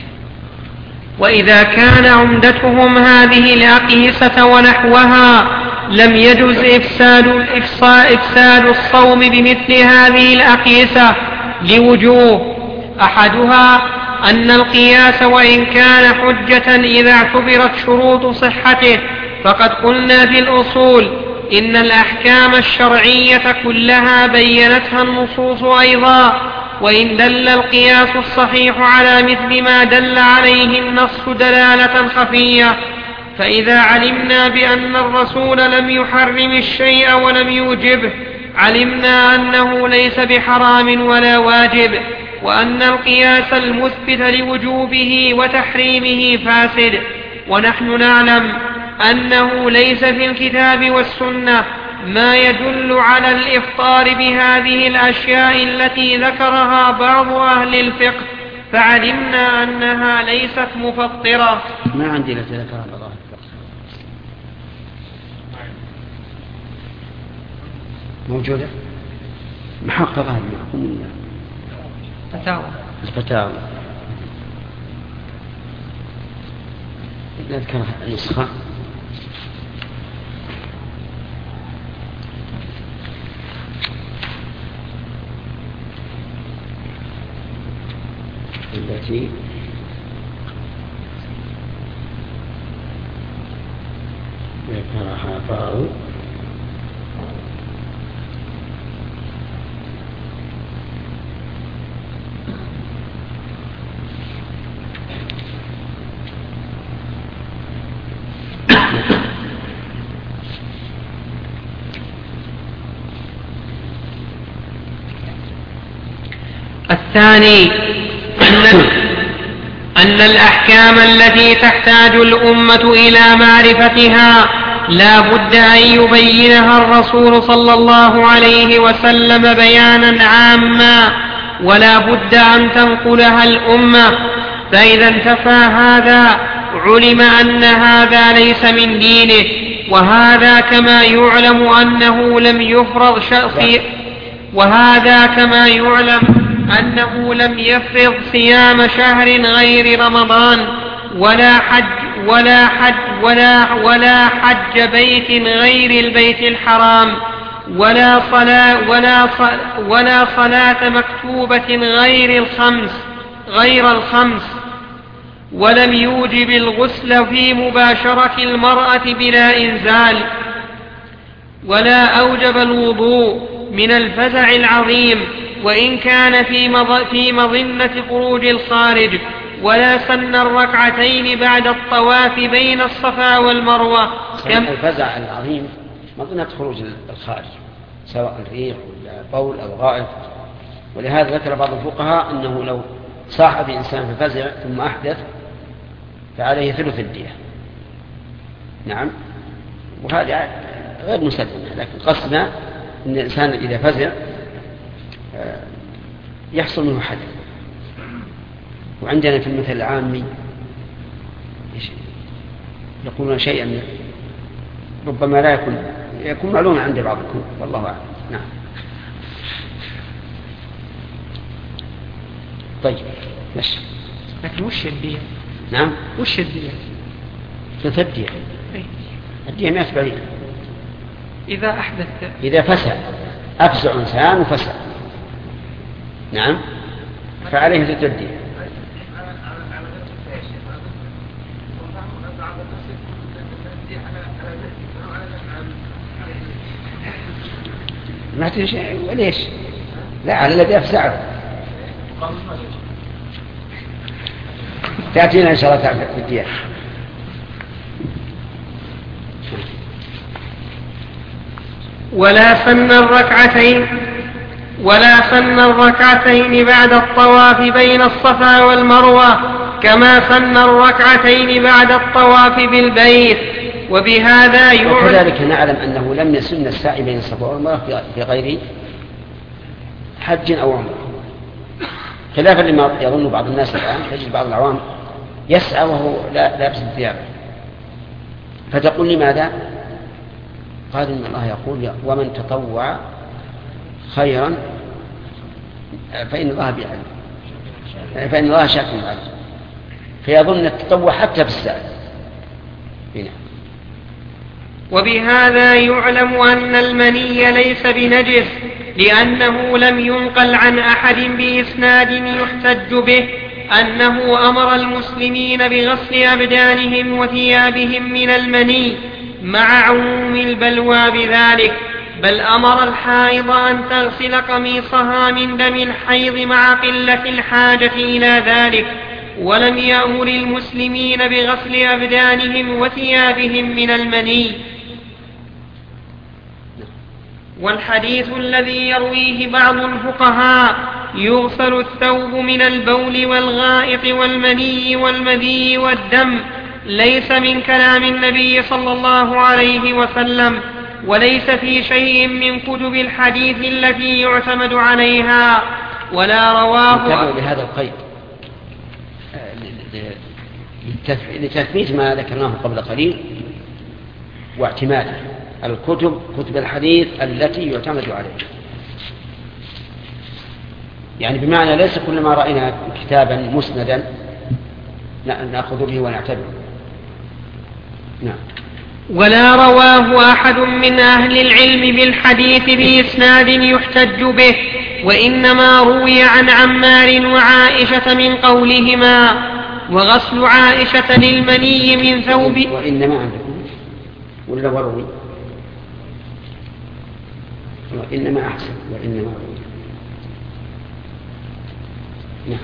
وإذا كان عمدتهم هذه الأقيسة ونحوها لم يجز إفساد الصوم بمثل هذه الأقيسة لوجوه. أحدها أن القياس وإن كان حجة إذا اعتبرت شروط صحته، فقد قلنا في الأصول إن الأحكام الشرعية كلها بينتها النصوص أيضا، وإن دل القياس الصحيح على مثل ما دل عليه النص دلالة خفية، فإذا علمنا بأن الرسول لم يحرم الشيء ولم يوجبه علمنا أنه ليس بحرام ولا واجب، وأن القياس المثبت لوجوبه وتحريمه فاسد. ونحن نعلم أنه ليس في الكتاب والسنة ما يدل على الإفطار بهذه الأشياء التي ذكرها بعض أهل الفقه، فعلمنا أنها ليست مفطرة. ما عندي التي ذكرها بعض أهل الفقه موجودة محققة الفتاوى نذكر النسخة التي ذكرها بعض الثاني أن الأحكام التي تحتاج الأمة إلى معرفتها لا بد أن يبينها الرسول صلى الله عليه وسلم بيانا عاما، ولا بد أن تنقلها الأمة، فإذا انتفى هذا علم أن هذا ليس من دينه. وهذا كما يعلم أنه لم يفرض صيام شهر غير رمضان، ولا حج بيت غير البيت الحرام، ولا صلاة مكتوبة غير الخمس، ولم يوجب الغسل في مباشرة المرأة بلا إنزال، ولا أوجب الوضوء من الفزع العظيم وإن كان في مظنة خروج الخارج، ولا سن الركعتين بعد الطواف بين الصفا والمروة. الفزع العظيم مظنة خروج الخارج سواء الريح ولا بول أو غائط، ولهذا ذكر بعض الفقهاء أنه لو صاح بإنسان ففزع ثم أحدث فعليه ثلث الدية. نعم، وهذا غير مسلم، لكن قصدنا أن الإنسان إذا فزع يحصل منه حدث. وعندنا في المثل العامي يقولون شيئا ربما لا يكون معلوما عند بعضكم، والله أعلم. نعم. طيب ماشي. لكن وش الدية؟ نعم، وش الدية؟ ثلث الدية. الدية 100 بعير إذا أحدث، إذا فسع، أفزع إنسان وفسع، نعم، فعليه ثلث الدية. ما تدري وليش؟ لا، على الذي أفزعه. تأتينا إن شاء الله تعالى في الدية. ولا سن الركعتين بعد الطواف بين الصفا والمروة، كما سن الركعتين بعد الطواف بالبيت. وبهذا وكذلك نعلم أنه لم يسن السعي بين الصفا والمروة في غير حج أو عمرة، خلافا لما يظن بعض الناس الآن. تجد بعض العوام يسعى وهو لابس الثياب، فتقول لماذا؟ قال إن الله يقول ومن تطوع خيرا فإن الله شاكر عليم، فيظن التطوع حتى في السعي. هنا. وبهذا يعلم أن المني ليس بنجس، لأنه لم ينقل عن أحد بإسناد يحتج به أنه أمر المسلمين بغسل أبدانهم وثيابهم من المني مع عموم البلوى بذلك، بل أمر الحائض أن تغسل قميصها من دم الحيض مع قلة الحاجة إلى ذلك، ولم يأمر المسلمين بغسل أبدانهم وثيابهم من المني. والحديث الذي يرويه بعض الفقهاء يغسل الثوب من البول والغائط والمني والمذي والدم ليس من كلام النبي صلى الله عليه وسلم، وليس في شيء من كتب الحديث التي يعتمد عليها، ولا رواه. لهذا القيد لتثبيت ما ذكرناه قبل قليل واعتماده كتب الحديث التي يعتمد عليها، يعني بمعنى ليس كل ما رأينا كتابا مسندا نأخذ به ونعتبر. نعم. ولا رواه أحد من أهل العلم بالحديث بإسناد يحتج به، وإنما روي عن عمار وعائشة من قولهما وغسل عائشة للمني من ثوب. وإنما عندكم ولا وروي؟ وإنما أحسن وإنما روي. نعم.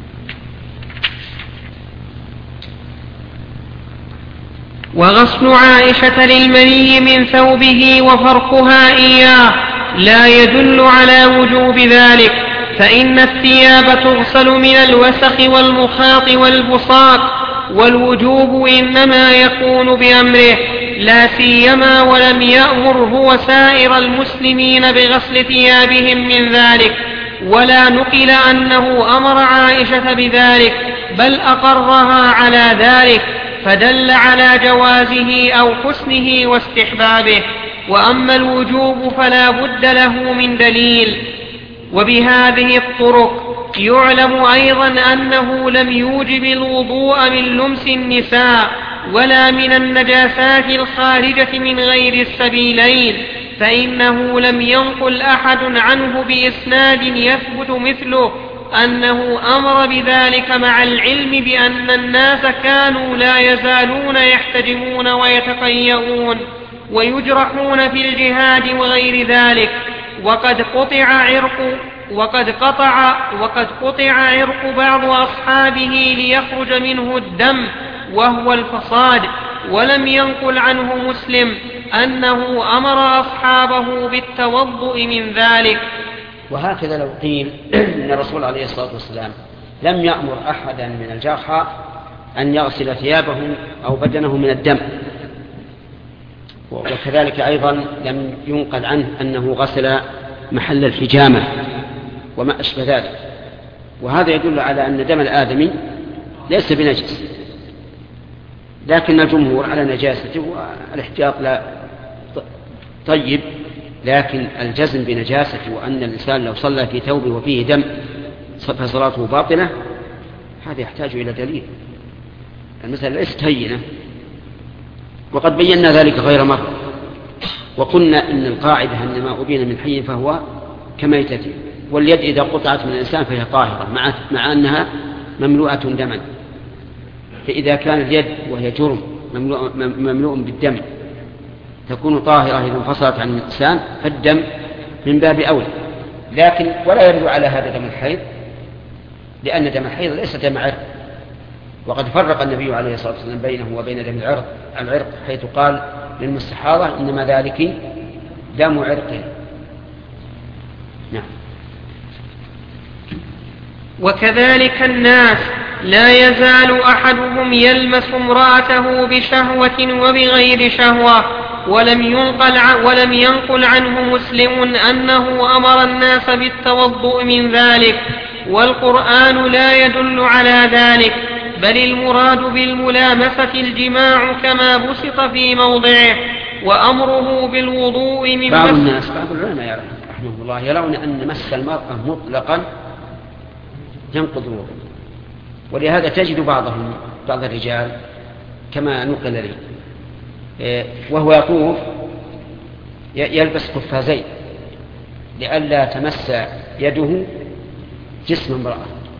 وغسل عائشة للمني من ثوبه وفرقها إياه لا يدل على وجوب ذلك، فإن الثياب تغسل من الوسخ والمخاط والبصاق، والوجوب إنما يكون بأمره، لا سيما ولم يأمر هو سائر المسلمين بغسل ثيابهم من ذلك، ولا نقل أنه أمر عائشة بذلك، بل أقرها على ذلك، فدل على جوازه أو حسنه واستحبابه. وأما الوجوب فلا بد له من دليل. وبهذه الطرق يعلم أيضا أنه لم يوجب الوضوء من لمس النساء ولا من النجاسات الخارجة من غير السبيلين، فإنه لم ينقل أحد عنه بإسناد يثبت مثله أنه أمر بذلك، مع العلم بأن الناس كانوا لا يزالون يحتجمون ويتقيؤون ويجرحون في الجهاد وغير ذلك، وقد قطع عرق بعض أصحابه ليخرج منه الدم وهو الفصاد، ولم ينقل عنه مسلم أنه أمر أصحابه بالتوضؤ من ذلك. وهكذا لو قيل إن الرسول عليه الصلاة والسلام لم يأمر أحدا من الجرحى أن يغسل ثيابه أو بدنه من الدم، وكذلك أيضا لم ينقل عنه أنه غسل محل الحجامة وما أشبه ذلك، وهذا يدل على أن دم الآدمي ليس بنجس، لكن الجمهور على نجاسته والاحتياط لا طيب، لكن الجزم بنجاسته وأن الإنسان لو صلى في ثوبه وفيه دم فصلاته باطلة، هذا يحتاج إلى دليل. المسألة ليست هينة، وقد بينا ذلك غير مرة، وقلنا إن القاعدة أن ما أبين من حي فهو كميتة، واليد إذا قطعت من الإنسان فهي طاهرة مع أنها مملوءة دما، فإذا كان اليد وهي جرم مملوء بالدم تكون طاهرة إذا انفصلت عن الإنسان، فالدم من باب أولى. لكن ولا يرد على هذا دم الحيض، لأن دم الحيض ليس دم عرق، وقد فرق النبي عليه الصلاة والسلام بينه وبين دم العرق حيث قال للمستحاضة إنما ذلك دم عرق. نعم. وكذلك الناس لا يزال أحدهم يلمس امرأته بشهوة وبغير شهوة، ولم ينقل عنه مسلم أنه أمر الناس بالتوضؤ من ذلك، والقرآن لا يدل على ذلك، بل المراد بالملامسة الجماع كما بسط في موضعه، وأمره بالوضوء من بعض الناس بعض العلماء رحمه الله يرون أن مس المرأة مطلقا ينقض الوضوء، ولهذا تجد بعض الرجال كما نقل لي وهو يطوف يلبس قفازين لئلا تمس يده جسم امرأة،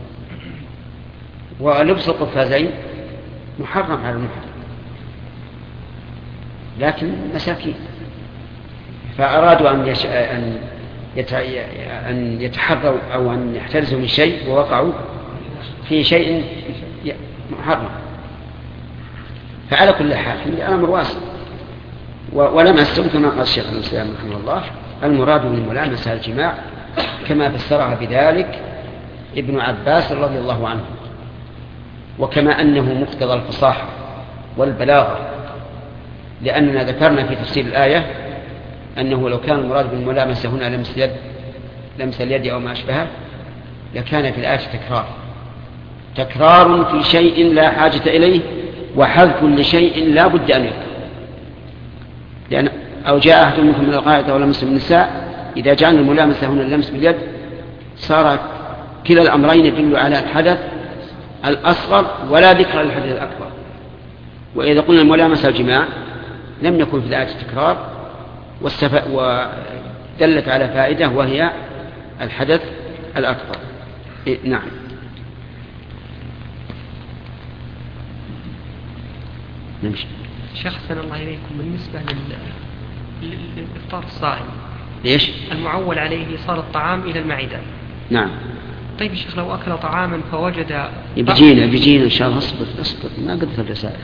ولبس القفازين محرم على المحرم، لكن مساكين فأرادوا أن يتحروا أو أن يحترزوا من شيء ووقعوا في شيء محرم. فعلى كل حال الأمر واسع، ولمسهم كما قال الشيخ الإسلام رحمه الله المراد بالملامسة الجماع، كما فسرها بذلك ابن عباس رضي الله عنه، وكما أنه مقتضى الفصاحة والبلاغة، لأننا ذكرنا في تفسير الآية أنه لو كان المراد بالملامسة هنا لمس اليد أو ما أشبهه لكان في الآية تكرار في شيء لا حاجة إليه، وحذف لشيء لا بد أن يذكر، لأن أو جاء أحد منكم من الغائط أو لمس النساء، إذا جعلنا الملامسة هنا اللمس باليد صار كلا الأمرين يدل على الحدث الأصغر ولا ذكر للحدث الأكبر. وإذا قلنا الملامسة الجماع لم يكن في الآية تكرار، ودلت على فائدة وهي الحدث الأكبر. نعم. نمشي. شيخ حسن الله إليكم، بالنسبة للإفطار الصائم ليش؟ المعول عليه صار الطعام إلى المعدة. نعم. طيب الشيخ لو أكل طعاما فوجد بيجينا إن شاء الله. اصبر ما قدرت الرسائل.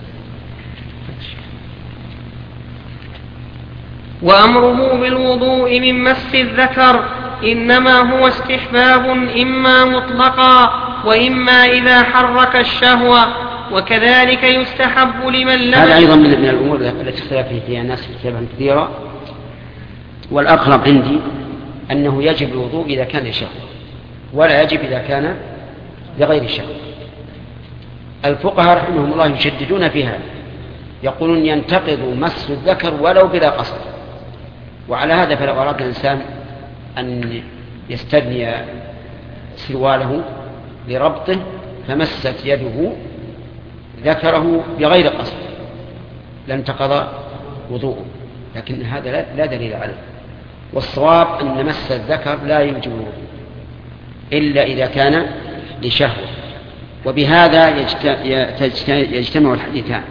وأمره بالوضوء من مس الذكر إنما هو استحباب إما مطلقا وإما إذا حرك الشهوة، وكذلك يستحب لمن لم. هذا أيضا من الأمور التي اختلف فيها الناس اختلافا كثيرا، والأقرب عندي أنه يجب الوضوء إذا كان لشهوة، ولا يجب إذا كان لغير شهوة. الفقهاء رحمهم الله يشددون في هذا، يقولون ينتقض مس الذكر ولو بلا قصد. وعلى هذا فلو أراد الإنسان أن يستبني سرواله لربطه فمست يده ذكره بغير قصد لانتقض وضوءه، لكن هذا لا دليل عليه. والصواب أن مس الذكر لا يوجب الوضوء إلا إذا كان لشهوة، وبهذا يجتمع الحديثان.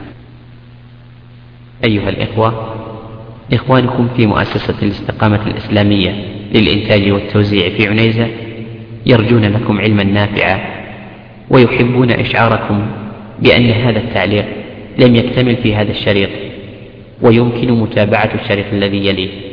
أيها الإخوة، إخوانكم في مؤسسة الاستقامة الإسلامية للإنتاج والتوزيع في عنيزة يرجون لكم علما نافعا، ويحبون إشعاركم بأن هذا التعليق لم يكتمل في هذا الشريط، ويمكن متابعة الشريط الذي يليه.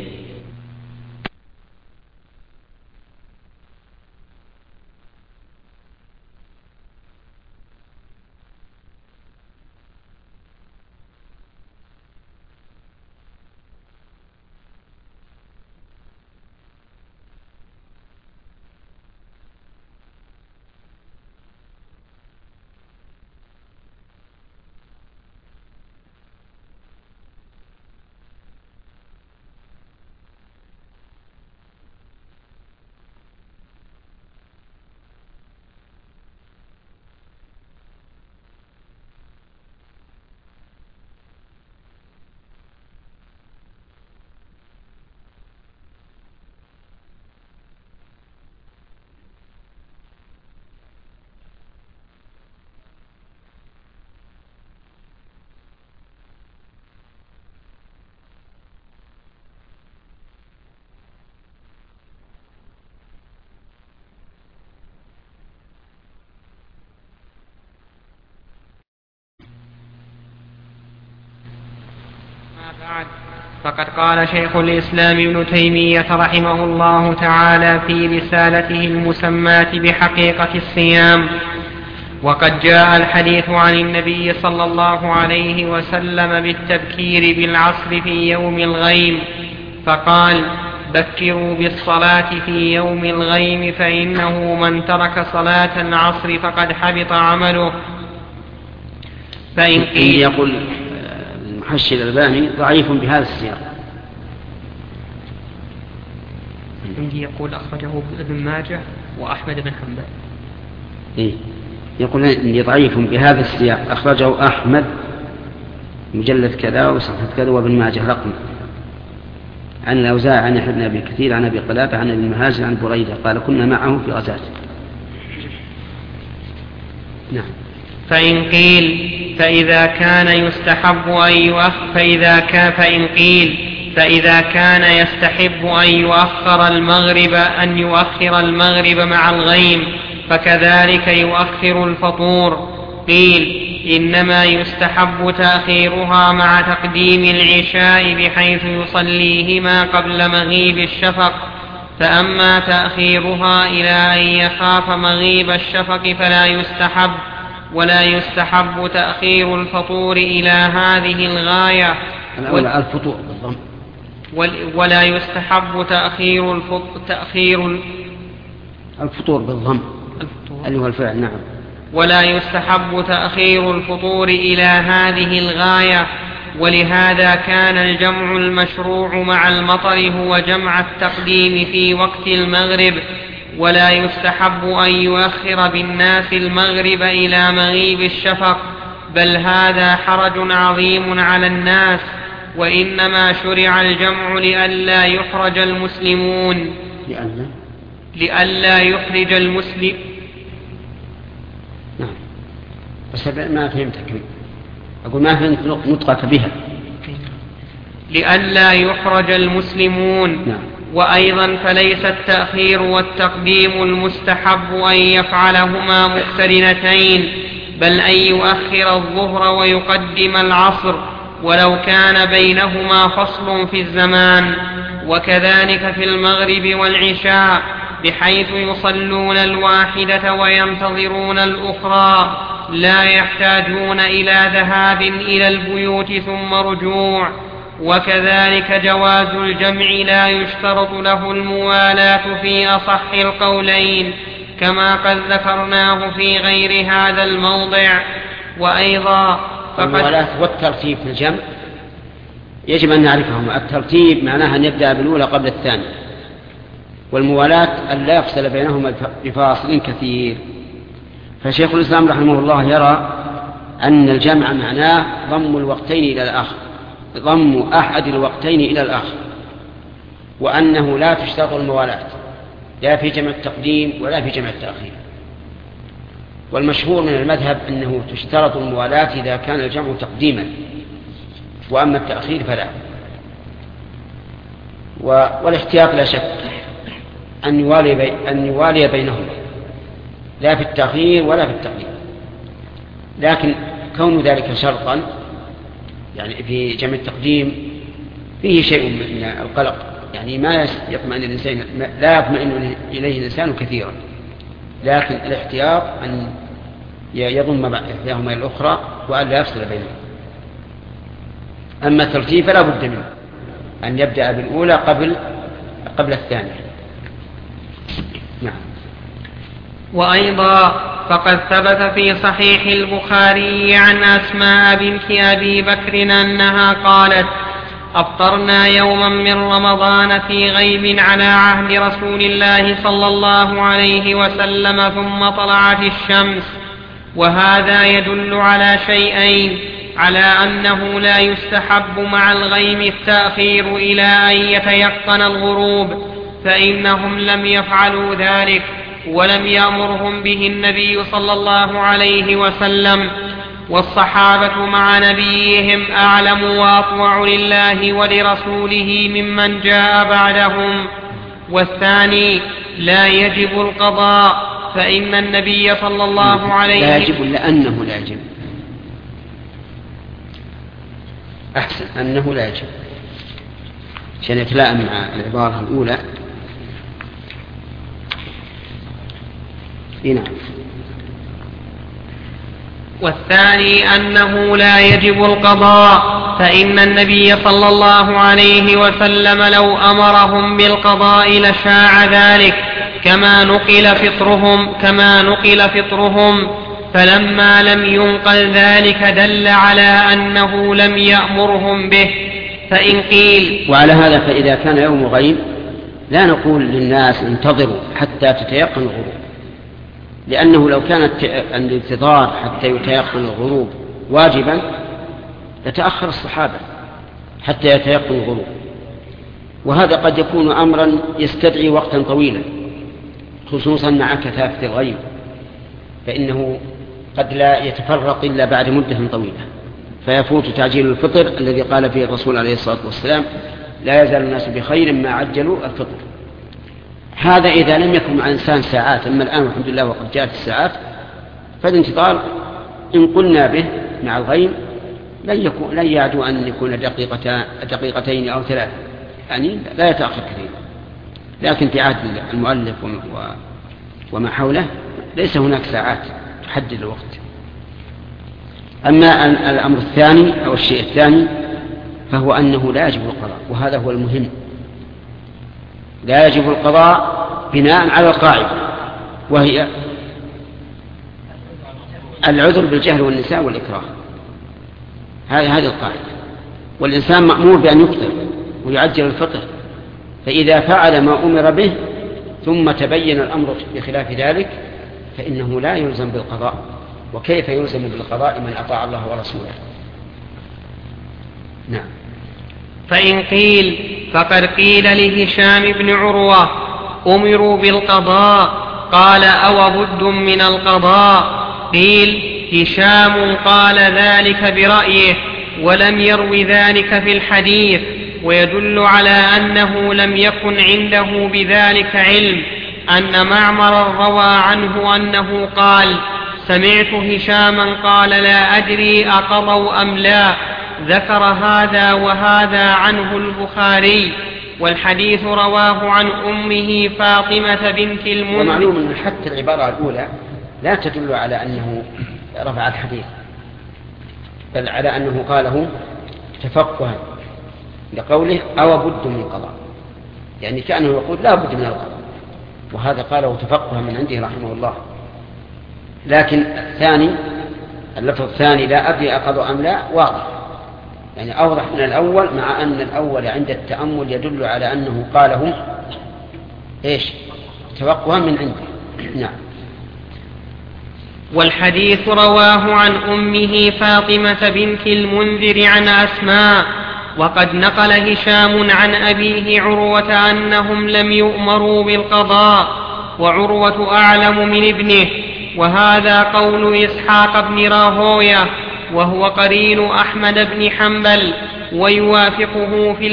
بعد، فقد قال شيخ الإسلام ابن تيمية رحمه الله تعالى في رسالته المسماة بحقيقة الصيام: وقد جاء الحديث عن النبي صلى الله عليه وسلم بالتبكير بالعصر في يوم الغيم، فقال: بكروا بالصلاة في يوم الغيم فإنه من ترك صلاة العصر فقد حبط عمله. فإن قيل يقول المحشي الألباني ضعيف بهذا السياق. عندي يقول أخرجه ابن ماجه وأحمد بن حنبل. إيه؟ يقول إني ضعيف بهذا السياق، أخرجه أحمد مجلد كذا وصفحة كذا وابن ماجه رقم، عن الأوزاعي عن يحيى بن أبي كثير عن أبي قلابة عن ابن المهاجر عن بريدة قال: كنا معه في غزاة. نعم. فإن قيل فإذا كان يستحب فإذا كان يستحب أن يؤخر المغرب مع الغيم، فكذلك يؤخر الفطور. قيل: إنما يستحب تأخيرها مع تقديم العشاء بحيث يصليهما قبل مغيب الشفق، فأما تأخيرها إلى أن يخاف مغيب الشفق فلا يستحب، ولا يستحب تأخير الفطور إلى هذه الغاية. الفطور بالضم. ولا يستحب الفطور بالضم اللي هو الفعل. نعم. ولا يستحب تأخير الفطور إلى هذه الغاية، ولهذا كان الجمع المشروع مع المطر هو جمع التقديم في وقت المغرب. ولا يستحب أن يؤخر بالناس المغرب إلى مغيب الشفق، بل هذا حرج عظيم على الناس، وإنما شرع الجمع لئلا يحرج المسلمون. لئلا يحرج المسلم. نعم. بس ما فهمتك. أقول ما فهمت نطقك بها. لئلا يحرج المسلمون. نعم. وأيضا فليس التأخير والتقديم المستحب أن يفعلهما مقترنتين، بل أن يؤخر الظهر ويقدم العصر ولو كان بينهما فصل في الزمان. وكذلك في المغرب والعشاء، بحيث يصلون الواحدة وينتظرون الأخرى، لا يحتاجون إلى ذهاب إلى البيوت ثم رجوع. وكذلك جواز الجمع لا يشترط له الموالاة في أصح القولين، كما قد ذكرناه في غير هذا الموضع. وأيضا الموالاة والترتيب في الجمع يجب أن نعرفهما. الترتيب معناها أن يبدأ بالأولى قبل الثانية، والموالاة أن لا يفصل بينهما بفاصل كثير. فشيخ الإسلام رحمه الله يرى أن الجمع معناه ضم الوقتين إلى الآخر، ضم أحد الوقتين إلى الآخر، وأنه لا تشترط الموالاة لا في جمع التقديم ولا في جمع التأخير. والمشهور من المذهب أنه تشترط الموالاة إذا كان الجمع تقديما، وأما التأخير فلا. والاحتياط لا شك أن يوالي بينهما، لا في التأخير ولا في التقديم. لكن كون ذلك شرطا، يعني في جمع التقديم فيه شيء من القلق، يعني ما يطمئن الإنسان، لا يطمئن إليه الإنسان كثيرا. لكن الاحتياط أن يضم إحداهما إلى الأخرى وأن لا يفصل بينهما. أما الترتيب فلا بد منه، أن يبدأ بالأولى قبل الثانية. نعم. وأيضا فقد ثبت في صحيح البخاري عن أسماء بنت أبي بكر أنها قالت: أفطرنا يوما من رمضان في غيب على عهد رسول الله صلى الله عليه وسلم ثم طلعت الشمس. وهذا يدل على شيئين: على أنه لا يستحب مع الغيم التأخير إلى أن يتيقن الغروب، فإنهم لم يفعلوا ذلك ولم يأمرهم به النبي صلى الله عليه وسلم، والصحابة مع نبيهم أعلم وأطوع لله ولرسوله ممن جاء بعدهم. والثاني لا يجب القضاء، فإن النبي صلى الله عليه وسلم لا يجب لأنه لا يجب، أحسن أنه لا يجب عشان يتلائم مع العبارة الأولى. نعم. والثاني أنه لا يجب القضاء، فإن النبي صلى الله عليه وسلم لو أمرهم بالقضاء لشاع ذلك، كما نقل فطرهم، فلما لم ينقل ذلك دل على أنه لم يأمرهم به. فإن قيل وعلى هذا فإذا كان يوم غيم لا نقول للناس انتظروا حتى تتيقن الغروب، لأنه لو كانت الانتظار حتى يتيقن الغروب واجبا لتأخر الصحابة حتى يتيقن الغروب، وهذا قد يكون أمرا يستدعي وقتا طويلا، خصوصا مع كثافة الغيم، فإنه قد لا يتفرق إلا بعد مدة طويلة، فيفوت تعجيل الفطر الذي قال فيه الرسول عليه الصلاة والسلام: لا يزال الناس بخير ما عجلوا الفطر. هذا إذا لم يكن مع إنسان ساعات، أما الآن والحمد لله وقد جاءت الساعات، فالانتظار إن قلنا به مع الغيم لن يعدو أن يكون دقيقتين أو 3، يعني لا يتأخر كثيرا. لكن في عهد المؤلف وما حوله ليس هناك ساعات تحدد الوقت. أما الأمر الثاني أو الشيء الثاني فهو أنه لا يجب القضاء، وهذا هو المهم. لا يجب القضاء بناء على القاعدة، وهي العذر بالجهل والنساء والإكراه. هذه القاعدة، والإنسان مأمور بأن يفطر ويعجل الفطر، فإذا فعل ما أمر به ثم تبين الأمر بخلاف ذلك فإنه لا يلزم بالقضاء. وكيف يلزم بالقضاء من أطاع الله ورسوله؟ نعم. فإن قيل فقد قيل لهشام بن عروة: أمروا بالقضاء، قال: أو بد من القضاء؟ قيل: هشام قال ذلك برأيه ولم يروي ذلك في الحديث، ويدل على أنه لم يكن عنده بذلك علم، أن معمر روى عنه أنه قال: سمعت هشاما قال: لا أدري أقضوا أم لا. ذكر هذا وهذا عنه البخاري. والحديث رواه عن أمه فاطمة بنت المنذر. ومعلوم أن حتى العبارة الأولى لا تدل على أنه رفع الحديث، بل على أنه قاله تفقها لقوله أو بد من قضاء، يعني كأنه يقول لا بد من القضاء، وهذا قاله تفقها من عنده رحمه الله. لكن الثاني، اللفظ الثاني لا أدري أقضى أم لا، واضح، يعني أوضح من الأول، مع أن الأول عند التأمل يدل على أنه قاله إيش؟ تفقها من عنده. نعم. والحديث رواه عن أمه فاطمة بنت المنذر عن أسماء. وقد نقل هشام عن أبيه عروة أنهم لم يؤمروا بالقضاء، وعروة أعلم من ابنه، وهذا قول إسحاق بن راهوية وهو قرين أحمد بن حنبل، ويوافقه في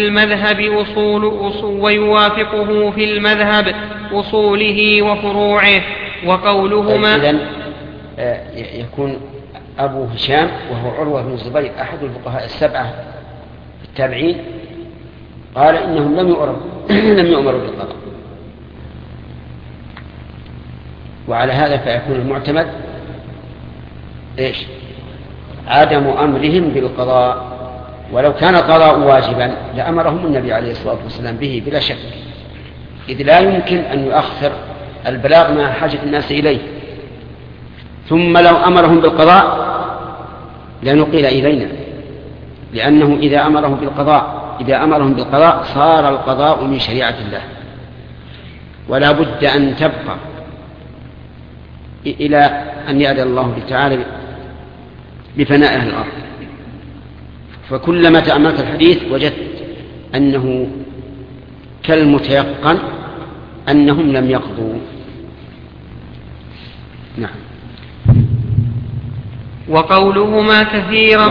المذهب أصوله وفروعه. وقولهما إذن يكون أبو هشام وهو عروة بن الزبير أحد الفقهاء السبعة التابعين قال إنهم لم يؤمروا بالقضاء، وعلى هذا فيكون المعتمد إيش؟ عدم أمرهم بالقضاء، ولو كان القضاء واجبا لأمرهم النبي عليه الصلاة والسلام به بلا شك، إذ لا يمكن أن يؤخر البلاغ مع حاجة الناس إليه. ثم لو أمرهم بالقضاء لنقل إلينا، لأنه إذا أمرهم بالقضاء صار القضاء من شريعة الله، ولا بد أن تبقى إلى أن يأذن الله تعالى بفناء أهل الأرض. فكلما تأملت الحديث وجدت أنه كالمتيقن أنهم لم يقضوا. نعم. وقولهما كثيرا،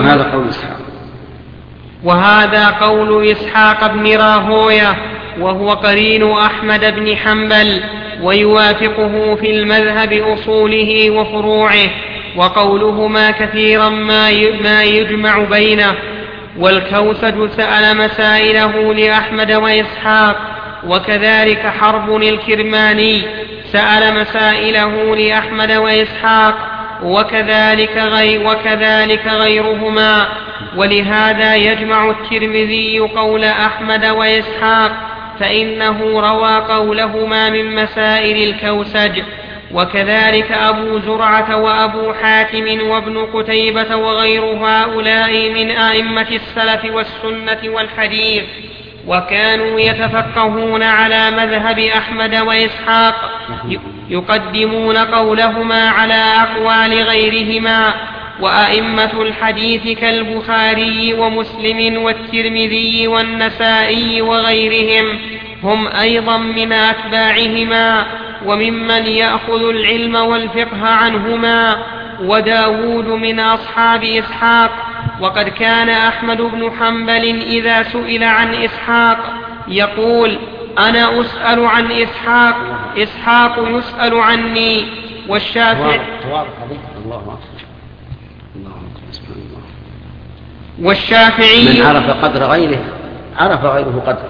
وهذا قول إسحاق بن راهوية وهو قرين أحمد بن حنبل، ويوافقه في المذهب أصوله وفروعه. وقولهما كثيرا ما يجمع بينه. والكوسج سأل مسائله لأحمد وإسحاق، وكذلك حرب الكرماني سأل مسائله لأحمد وإسحاق، وكذلك غيرهما. ولهذا يجمع الترمذي قول أحمد وإسحاق، فإنه روى قولهما من مسائل الكوسج. وكذلك أبو زرعة وأبو حاتم وابن قتيبة وغير هؤلاء من أئمة السلف والسنة والحديث، وكانوا يتفقهون على مذهب أحمد وإسحاق، يقدمون قولهما على أقوال غيرهما. وأئمة الحديث كالبخاري ومسلم والترمذي والنسائي وغيرهم هم أيضا من أتباعهما وممن يأخذ العلم والفقه عنهما. وداود من أصحاب إسحاق. وقد كان أحمد بن حنبل إذا سئل عن إسحاق يقول: أنا أسأل عن إسحاق، إسحاق يسأل عني. والشافعي من عرف قدر غيره عرف غيره قدر.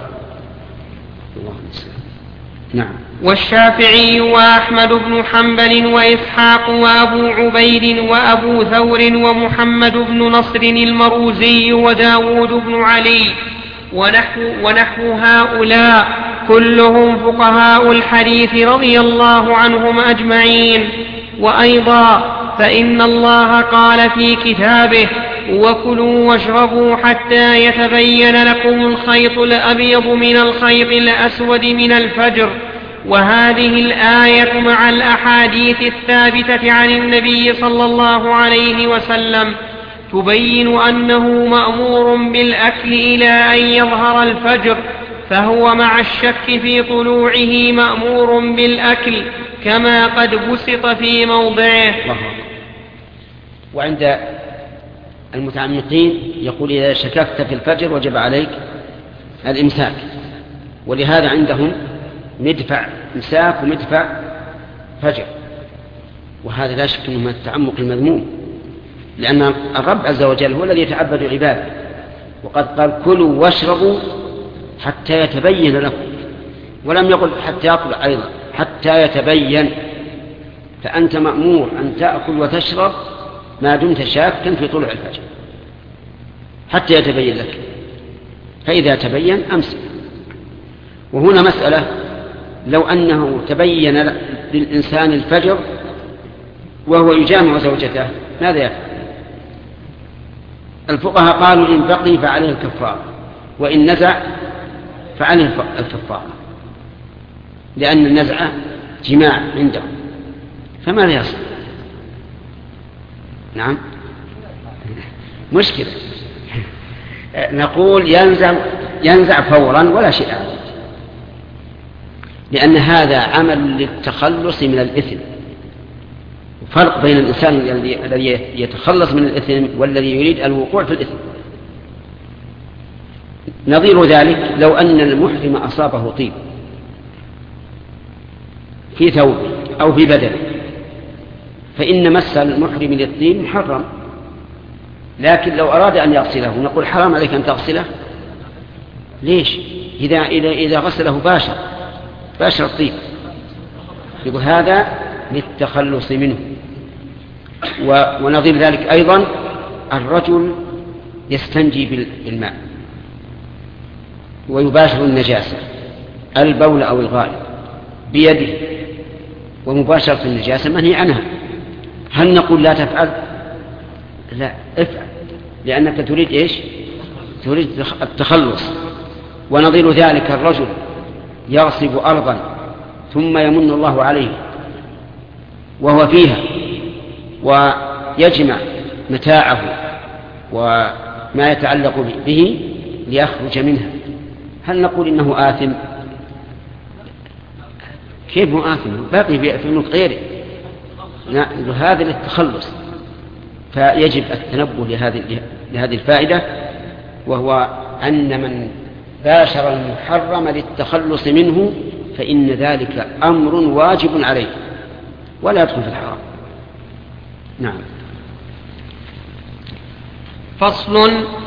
نعم. والشافعي وأحمد بن حنبل وإسحاق وأبو عبيد وأبو ثور ومحمد بن نصر المروزي وداود بن علي ونحو هؤلاء كلهم فقهاء الحديث رضي الله عنهم أجمعين. وأيضا فإن الله قال في كتابه: وكلوا واشربوا حتى يتبين لكم الخيط الأبيض من الخيط الأسود من الفجر. وهذه الآية مع الأحاديث الثابتة عن النبي صلى الله عليه وسلم تبين أنه مأمور بالأكل إلى أن يظهر الفجر، فهو مع الشك في طلوعه مأمور بالأكل كما قد بسط في موضعه. وعند المتعمقين يقول: إذا شككت في الفجر وجب عليك الإمساك. ولهذا عندهم مدفع إمساك ومدفع فجر، وهذا لا شك أنه من التعمق المذموم، لأن الرب عز وجل هو الذي يتعبد عباده، وقد قال: كلوا واشربوا حتى يتبين لكم، ولم يقل حتى يطلع أيضا، حتى يتبين. فأنت مأمور أن تأكل وتشرب ما دمت شاكا في طلوع الفجر حتى يتبين لك، فإذا تبين أمسك. وهنا مسألة، لو أنه تبين للإنسان الفجر وهو يجامع زوجته ماذا يفعل؟ الفقهاء قالوا إن بقي فعليه الكفارة، وإن نزع فعليه الكفارة، لأن النزع جماع عنده، فماذا يصل؟ نعم مشكلة. نقول ينزع فورا ولا شيء عليه، لأن هذا عمل للتخلص من الإثم. فرق بين الإنسان الذي يتخلص من الإثم والذي يريد الوقوع في الإثم. نظير ذلك لو أن المحرم أصابه طيب في ثوبه أو في بدنه، فإن مس المحرم للطيب محرم، لكن لو أراد أن يغسله نقول حرام عليك أن تغسله. ليش؟ إذا غسله باشر الطيب، يقول هذا للتخلص منه. ونظير ذلك أيضا الرجل يستنجي بالماء ويباشر النجاسة، البول أو الغائط بيده، ومباشرة النجاسة منهي عنها. هل نقول لا تفعل؟ لا، افعل، لأنك تريد إيش؟ تريد التخلص. ونظير ذلك الرجل يغصب أرضا ثم يمن الله عليه وهو فيها ويجمع متاعه وما يتعلق به ليخرج منها، هل نقول إنه آثم؟ كيف هو آثم؟ باقي في ملك غيره. هذا للتخلص، فيجب التنبه لهذه الفائدة، وهو أن من باشر المحرم للتخلص منه فإن ذلك أمر واجب عليه ولا يدخل في الحرام. نعم. فصل.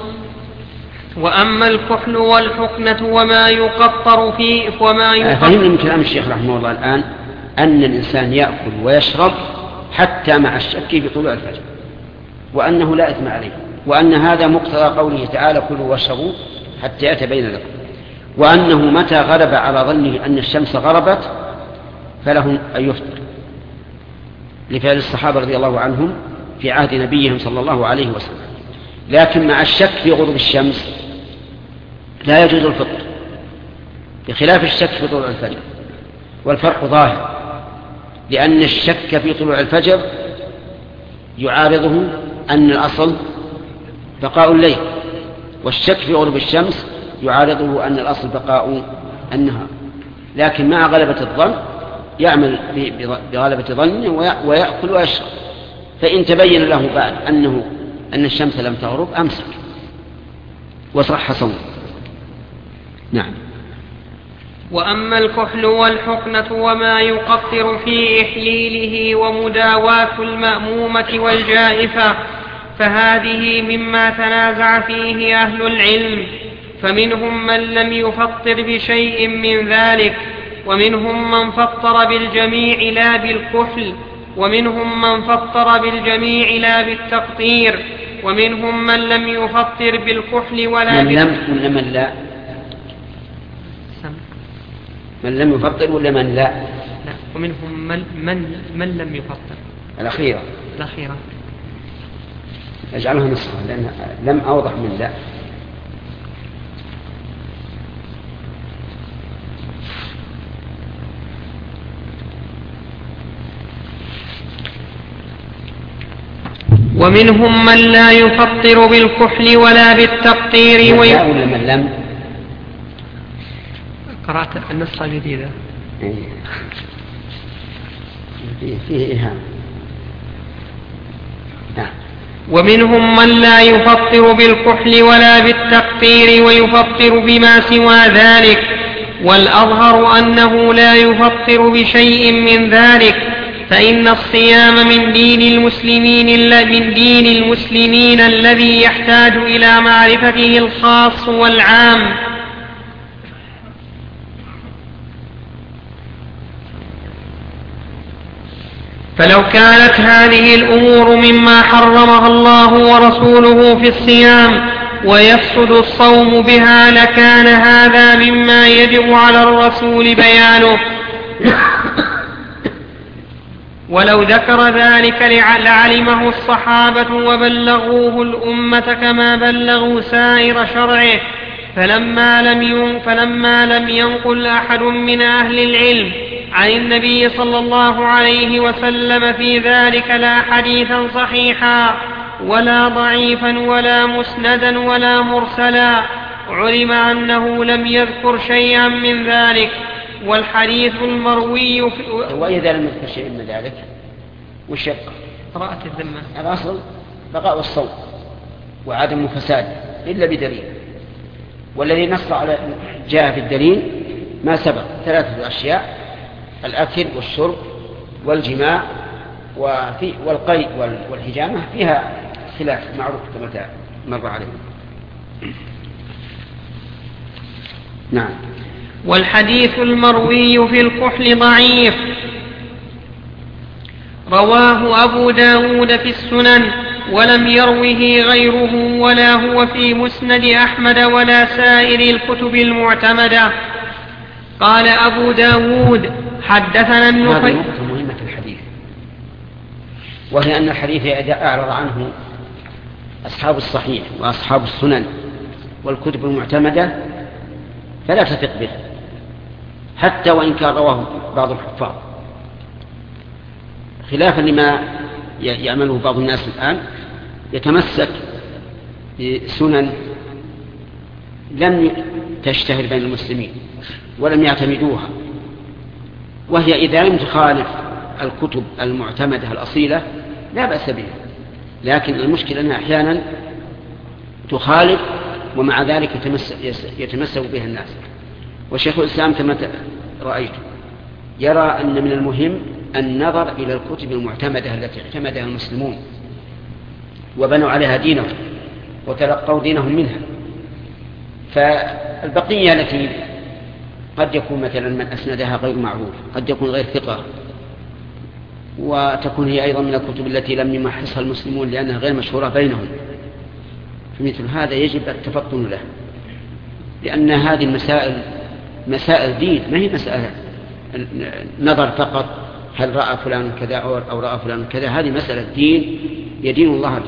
وأما الكحل والحقنة وما يقطر فيه فهمنا من كلام الشيخ رحمه الله الآن أن الإنسان يأكل ويشرب حتى مع الشك في طلوع الفجر، وأنه لا إثم عليه، وأن هذا مقتضى قوله تعالى كلوا واشربوا حتى يتبين لكم، وأنه متى غلب على ظنه أن الشمس غربت فله أن يفطر، لفعل الصحابة رضي الله عنهم في عهد نبيهم صلى الله عليه وسلم. لكن مع الشك في غروب الشمس لا يجوز الفطر، بخلاف الشك في طلوع الفجر، والفرق ظاهر، لأن الشك في طلوع الفجر يعارضه أن الأصل بقاء الليل، والشك في غروب الشمس يعارضه أن الأصل بقاء النهار. لكن مع غلبة الظن يعمل بغلبة ظنه ويأكل ويشرب، فإن تبين له بعد أن الشمس لم تغرب أمسك وصح صومه. نعم. وأما الكحل والحقنة وما يقطر في إحليله ومداواة المأمومة والجائفة فهذه مما تنازع فيه أهل العلم، فمنهم من لم يفطر بشيء من ذلك، ومنهم من فطر بالجميع لا بالكحل، ومنهم من فطر بالجميع لا بالتقطير، ومنهم من لم يفطر بالكحل ولا من لم يفطر ولا من لا؟ ومنهم من لم يفطر. الأخيرة اجعلها نصها، لأن لم أوضح من لا. ومنهم من لا يفطر بالكحل ولا بالتقطير ولا من لم. قرأت النسخة الجديدة فيه إيهام. ومنهم من لا يفطر بالكحل ولا بالتقطير ويفطر بما سوى ذلك، والأظهر أنه لا يفطر بشيء من ذلك، فإن الصيام من دين المسلمين الذي يحتاج إلى معرفته الخاص والعام. فلو كانت هذه الأمور مما حرمها الله ورسوله في الصيام ويفسد الصوم بها لكان هذا مما يجب على الرسول بيانه، ولو ذكر ذلك لعلمه الصحابة وبلغوه الأمة كما بلغوا سائر شرعه، فلما لم ينقل أحد من أهل العلم عن النبي صلى الله عليه وسلم في ذلك لا حديثا صحيحا ولا ضعيفا ولا مسندا ولا مرسلا، علم أنه لم يذكر شيئا من ذلك. والحديث المروي وإذا لم يذكر شيئا من ذلك وش يبقى؟ براءة الذمة. الأصل بقاء الصوم وعدم فساد إلا بدليل، والذي نص على جاء في الدليل ما سبق 3 أشياء: الأكل والشرب والجماع والقيء والحجامة، فيها خلاف معروف كما مر عليه. نعم. والحديث المروي في الكحل ضعيف، رواه أبو داود في السنن ولم يروه غيره ولا هو في مسند أحمد ولا سائر الكتب المعتمدة. قال أبو داود حدثنا هذه نقطة مهمة في الحديث، وهي أن الحديث إذا أعرض عنه أصحاب الصحيح وأصحاب السنن والكتب المعتمدة فلا تثق به، حتى وإن كان رواه بعض الحفاظ، خلافا لما يعمله بعض الناس الآن، يتمسك بسنن لم تشتهر بين المسلمين ولم يعتمدوها، وهي إذا لم تخالف الكتب المعتمدة الأصيلة لا بأس بها، لكن المشكلة أنها أحيانا تخالف ومع ذلك يتمسك بها الناس. وشيخ الإسلام كما رأيت يرى أن من المهم النظر إلى الكتب المعتمدة التي اعتمدها المسلمون وبنوا عليها دينهم وتلقوا دينهم منها. فالبقية التي قد يكون مثلا من أسندها غير معروف، قد يكون غير ثقة، وتكون هي أيضا من الكتب التي لم يمحصها المسلمون لأنها غير مشهورة بينهم، فمثل هذا يجب التفطن له، لأن هذه المسائل مسائل دين، ما هي مسألة نظر فقط هل رأى فلان كذا أو رأى فلان كذا، هذه مسألة دين يدين الله به.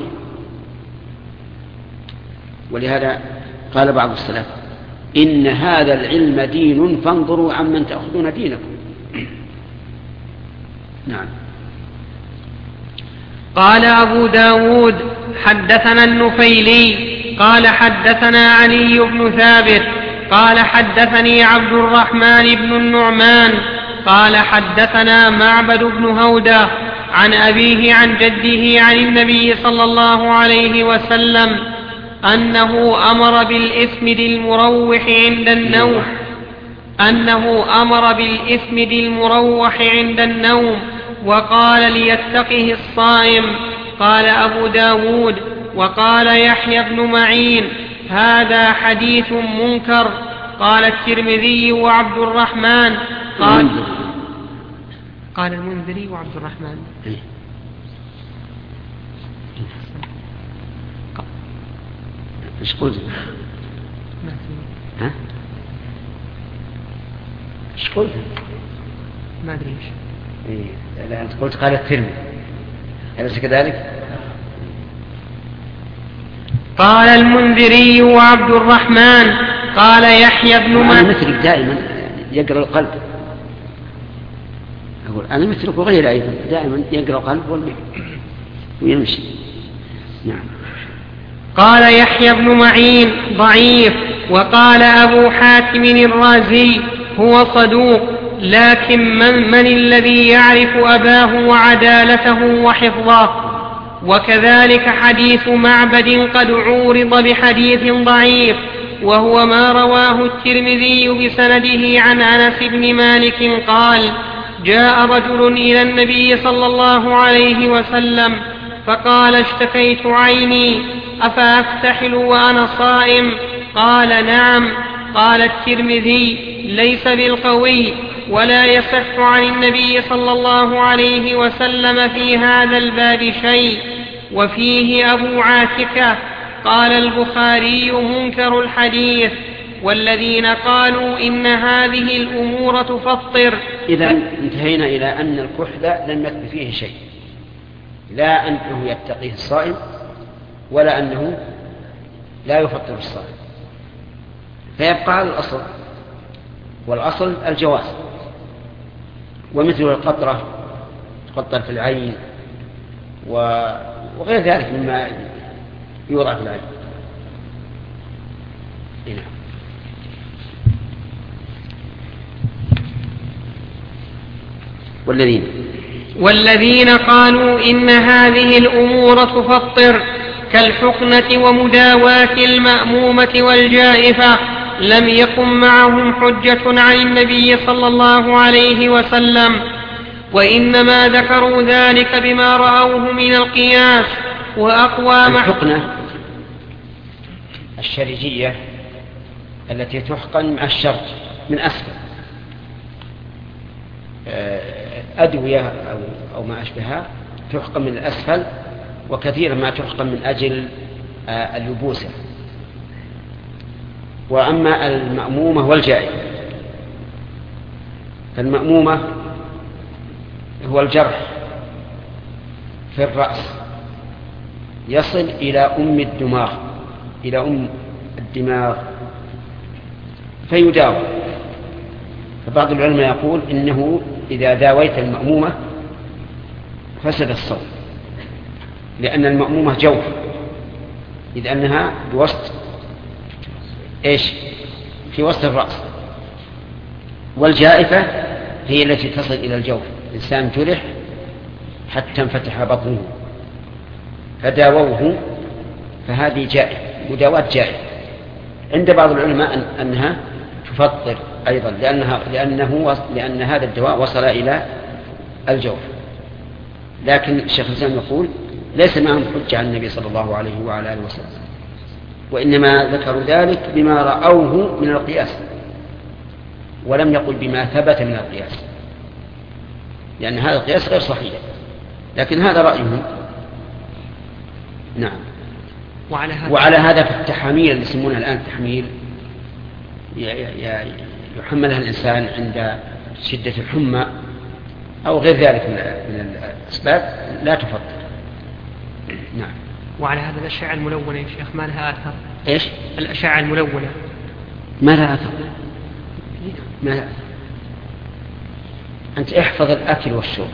ولهذا قال بعض السلف: إن هذا العلم دين فانظروا عمن تأخذون دينكم. نعم. قال أبو داود حدثنا النفيلي قال حدثنا علي بن ثابت قال حدثني عبد الرحمن بن النعمان قال حدثنا معبد بن هودة عن أبيه عن جده عن النبي صلى الله عليه وسلم أنه أمر بالإثم المروح عند النوم وقال ليتقه الصائم. قال أبو داود وقال يحيى بن معين هذا حديث منكر. قال الترمذي وعبد الرحمن قال المنذري وعبد الرحمن ايش قلت؟ ها؟ ايش قلت؟ ما ادري ايش. لا انت قلت قال الترمذي، أليس كذلك؟ قال المنذري وعبد الرحمن قال يحيى بن معين. أنا مثلك دائما يقرأ القلب، أقول أنا مثلك وغير أيضا دائما يقرأ القلب ويمشي. نعم. قال يحيى بن معين ضعيف. وقال أبو حاتم الرازي هو صدوق، لكن من الذي يعرف أباه وعدالته وحفظه؟ وكذلك حديث معبد قد عورض بحديث ضعيف، وهو ما رواه الترمذي بسنده عن أنس بن مالك قال: جاء رجل إلى النبي صلى الله عليه وسلم فقال: اشتكيت عيني أفأفتحل وأنا صائم؟ قال: نعم. قال الترمذي: ليس بالقوي، ولا يصح عن النبي صلى الله عليه وسلم في هذا الباب شيء. وفيه أبو عاتكة قال البخاري منكر الحديث. والذين قالوا إن هذه الأمور تفطر. إذا انتهينا إلى أن الكحل لم يكن فيه شيء، لا أنه يتقيه الصائم ولا أنه لا يفطر الصائم، فيبقى على الأصل، والأصل الجواز. ومثل القطرة تقطر في العين وغير ذلك مما يوضع في العين. هنا. والذين قالوا إن هذه الأمور تفطر كالحقنة ومداواة المأمومة والجائفة لم يكن معهم حجة عن النبي صلى الله عليه وسلم، وإنما ذكروا ذلك بما رأوه من القياس. وأقوى الحقنة الشرجية التي تحقن مع الشرج من أسفل، أدوية أو ما أشبهها تحقن من الأسفل، وكثيرا ما تحقن من أجل اليبوسة. وأما المأمومة والجائفة، فالمأمومة هو الجرح في الرأس يصل إلى أم الدماغ فيداوى. فبعض العلماء يقول إنه إذا داويت المأمومة فسد الصوم، لأن المأمومة جوف، إذ أنها بوسط في وسط الرأس. والجائفة هي التي تصل إلى الجوف، إنسان جرح حتى انفتح بطنه فداووه، فهذه جائفة، مداواة جائفة. عند بعض العلماء أنها تفطر أيضا، لأن هذا الدواء وصل إلى الجوف. لكن الشيخ الإسلام يقول ليس معهم حجة عن النبي صلى الله عليه وعلى آله وسلم، وإنما ذكروا ذلك بما رأوه من القياس، ولم يقل بما ثبت من القياس، لأن هذا القياس غير صحيح، لكن هذا رأيهم. نعم. وعلى هذا في التحاميل اللي يسمونها الآن تحميل يحملها الإنسان عند شدة الحمى أو غير ذلك من الأسباب لا تفطر. نعم. وعلى هذا الأشعة الملونة يا شيخ ما لها أثر؟ إيش؟ الأشعة الملونة ما لها أثر. ما لها أثر. أنت احفظ الأكل والشرب.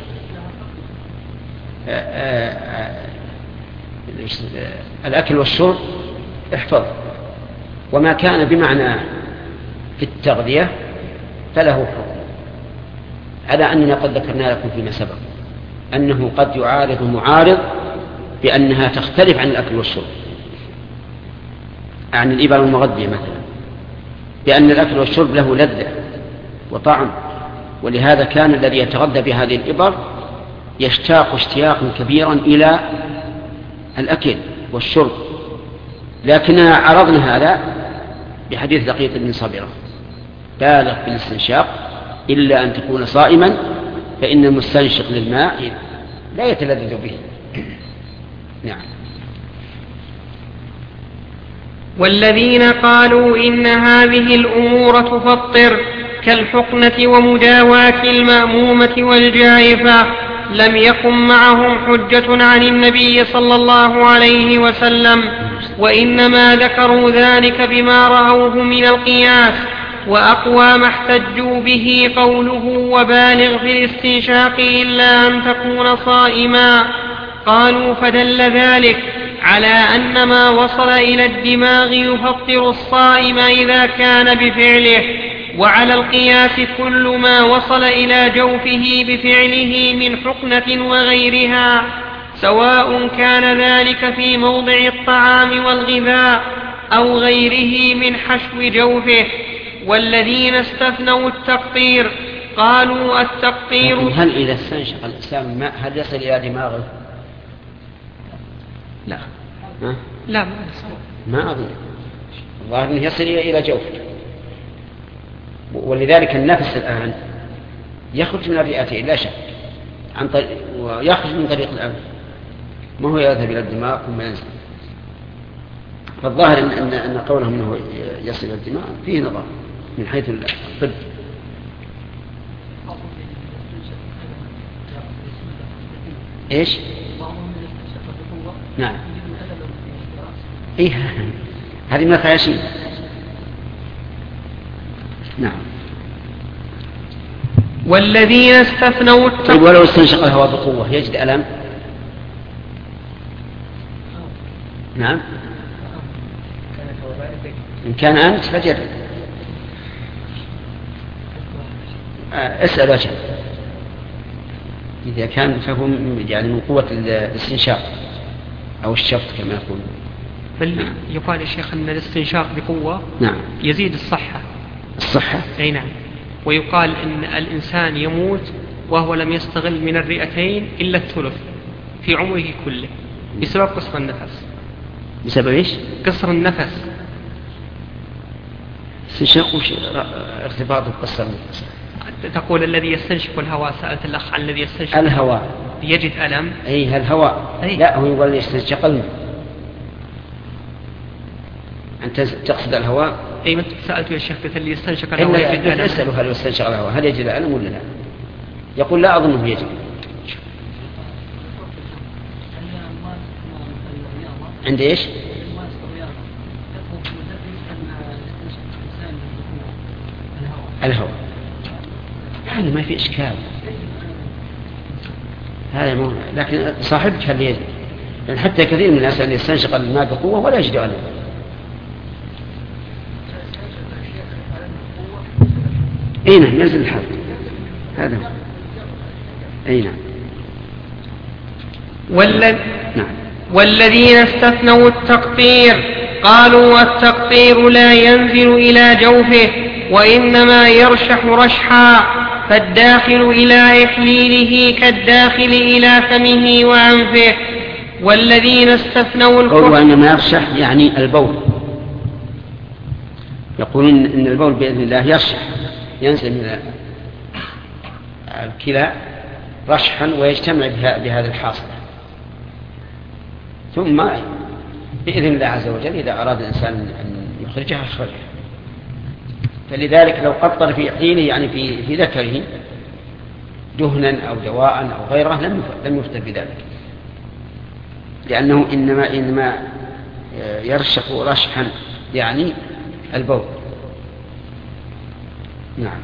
الأكل والشرب احفظ، وما كان بمعنى في التغذية فله حكم، على أننا قد ذكرنا لكم فيما سبق أنه قد يعارض معارض بأنها تختلف عن الأكل والشرب، عن الإبر المغذية مثلا، بأن الأكل والشرب له لذة وطعم، ولهذا كان الذي يتغذى بهذه الإبر يشتاق اشتياقا كبيرا إلى الأكل والشرب. لكننا عرضنا هذا بحديث لقيط بن صبرة: بالغ في الاستنشاق إلا أن تكون صائما فإن المستنشق للماء لا يتلذذ به. نعم. والذين قالوا إن هذه الأمور تفطر كالحقنة ومداواة المأمومة والجائفة لم يكن معهم حجة عن النبي صلى الله عليه وسلم، وإنما ذكروا ذلك بما رأوه من القياس. وأقوى ما احتجوا به قوله: وبالغ في الاستنشاق إلا أن تكون صائما. قالوا: فدل ذلك على أن ما وصل إلى الدماغ يفطر الصائم إذا كان بفعله، وعلى القياس كل ما وصل إلى جوفه بفعله من حقنة وغيرها، سواء كان ذلك في موضع الطعام والغذاء أو غيره من حشو جوفه. والذين استثنوا التقطير قالوا: التقطير هل إذا استنشق الإنسان الماء هل يصل إلى دماغه؟ لا. لا ما أظن، الظاهر أنه يصل إلى جوفه. ولذلك النفس الآن يخرج من الرئتين لا شك، ويخرج من طريق الأنف، ما هو يذهب إلى الدماغ ثم ينزل. فالظاهر أن قولهم أنه يصل إلى الدماغ فيه نظر من حيث الطب. إيش؟ نعم، إيه هذه من الخياشيم. نعم. والذين استثنوا طيب ولو استنشق الهواء بقوة يجد ألم؟ نعم، إن كان أنت فجر اسأل وجه إذا كان فهو يعني من قوة الاستنشاق أو الشفط كما يقول. بل يقال يا شيخ أن الاستنشاق بقوة نعم يزيد الصحة. الصحة؟ أي نعم. ويقال أن الإنسان يموت وهو لم يستغل من الرئتين إلا الثلث في عمره كله بسبب قصر النفس. بسبب إيش؟ قصر النفس. استنشاق وش ارتباط بقصر النفس؟ تقول الذي يستنشق الهواء، سألت الأخ عن الذي يستنشق الهواء يجد ألم. أي الهواء. أي. لا هو يقول يستنشق الماء. أنت تقصد الهواء؟ أي من سألت يا شيخ اللي يستنشق الهواء يجد ألم. أسأله هل يستنشق الهواء هل يجد ألم ولا لا؟ يقول لا أظنه يجد. عند إيش؟ الهواء. هذا ما في إشكال، هذا مو، لكن صاحبك هل يجد؟ لأن حتى كثير من الناس اللي يستنشق الماء بقوة ولا يجد ألم. أي نعم ينزل الحال هذا. أي نعم. نعم. والذين استثنوا التقطير قالوا التقطير لا ينزل إلى جوفه وإنما يرشح رشحا، فالداخل إلى إحليله كالداخل إلى فمه وأنفه. والذين استثنوا الكحل وإنما يرشح يعني البول، يقولون إن البول بإذن الله يرشح، ينزل من الكلى رشحا ويجتمع بهذا الحاصل، ثم بإذن الله عز وجل إذا أراد الإنسان أن يخرجها أخرجها. فلذلك لو قطر في حينه يعني في ذكره دهنا أو دواء أو غيره لم يفتر بذلك، لأنه إنما يرشح رشحا يعني البول. نعم.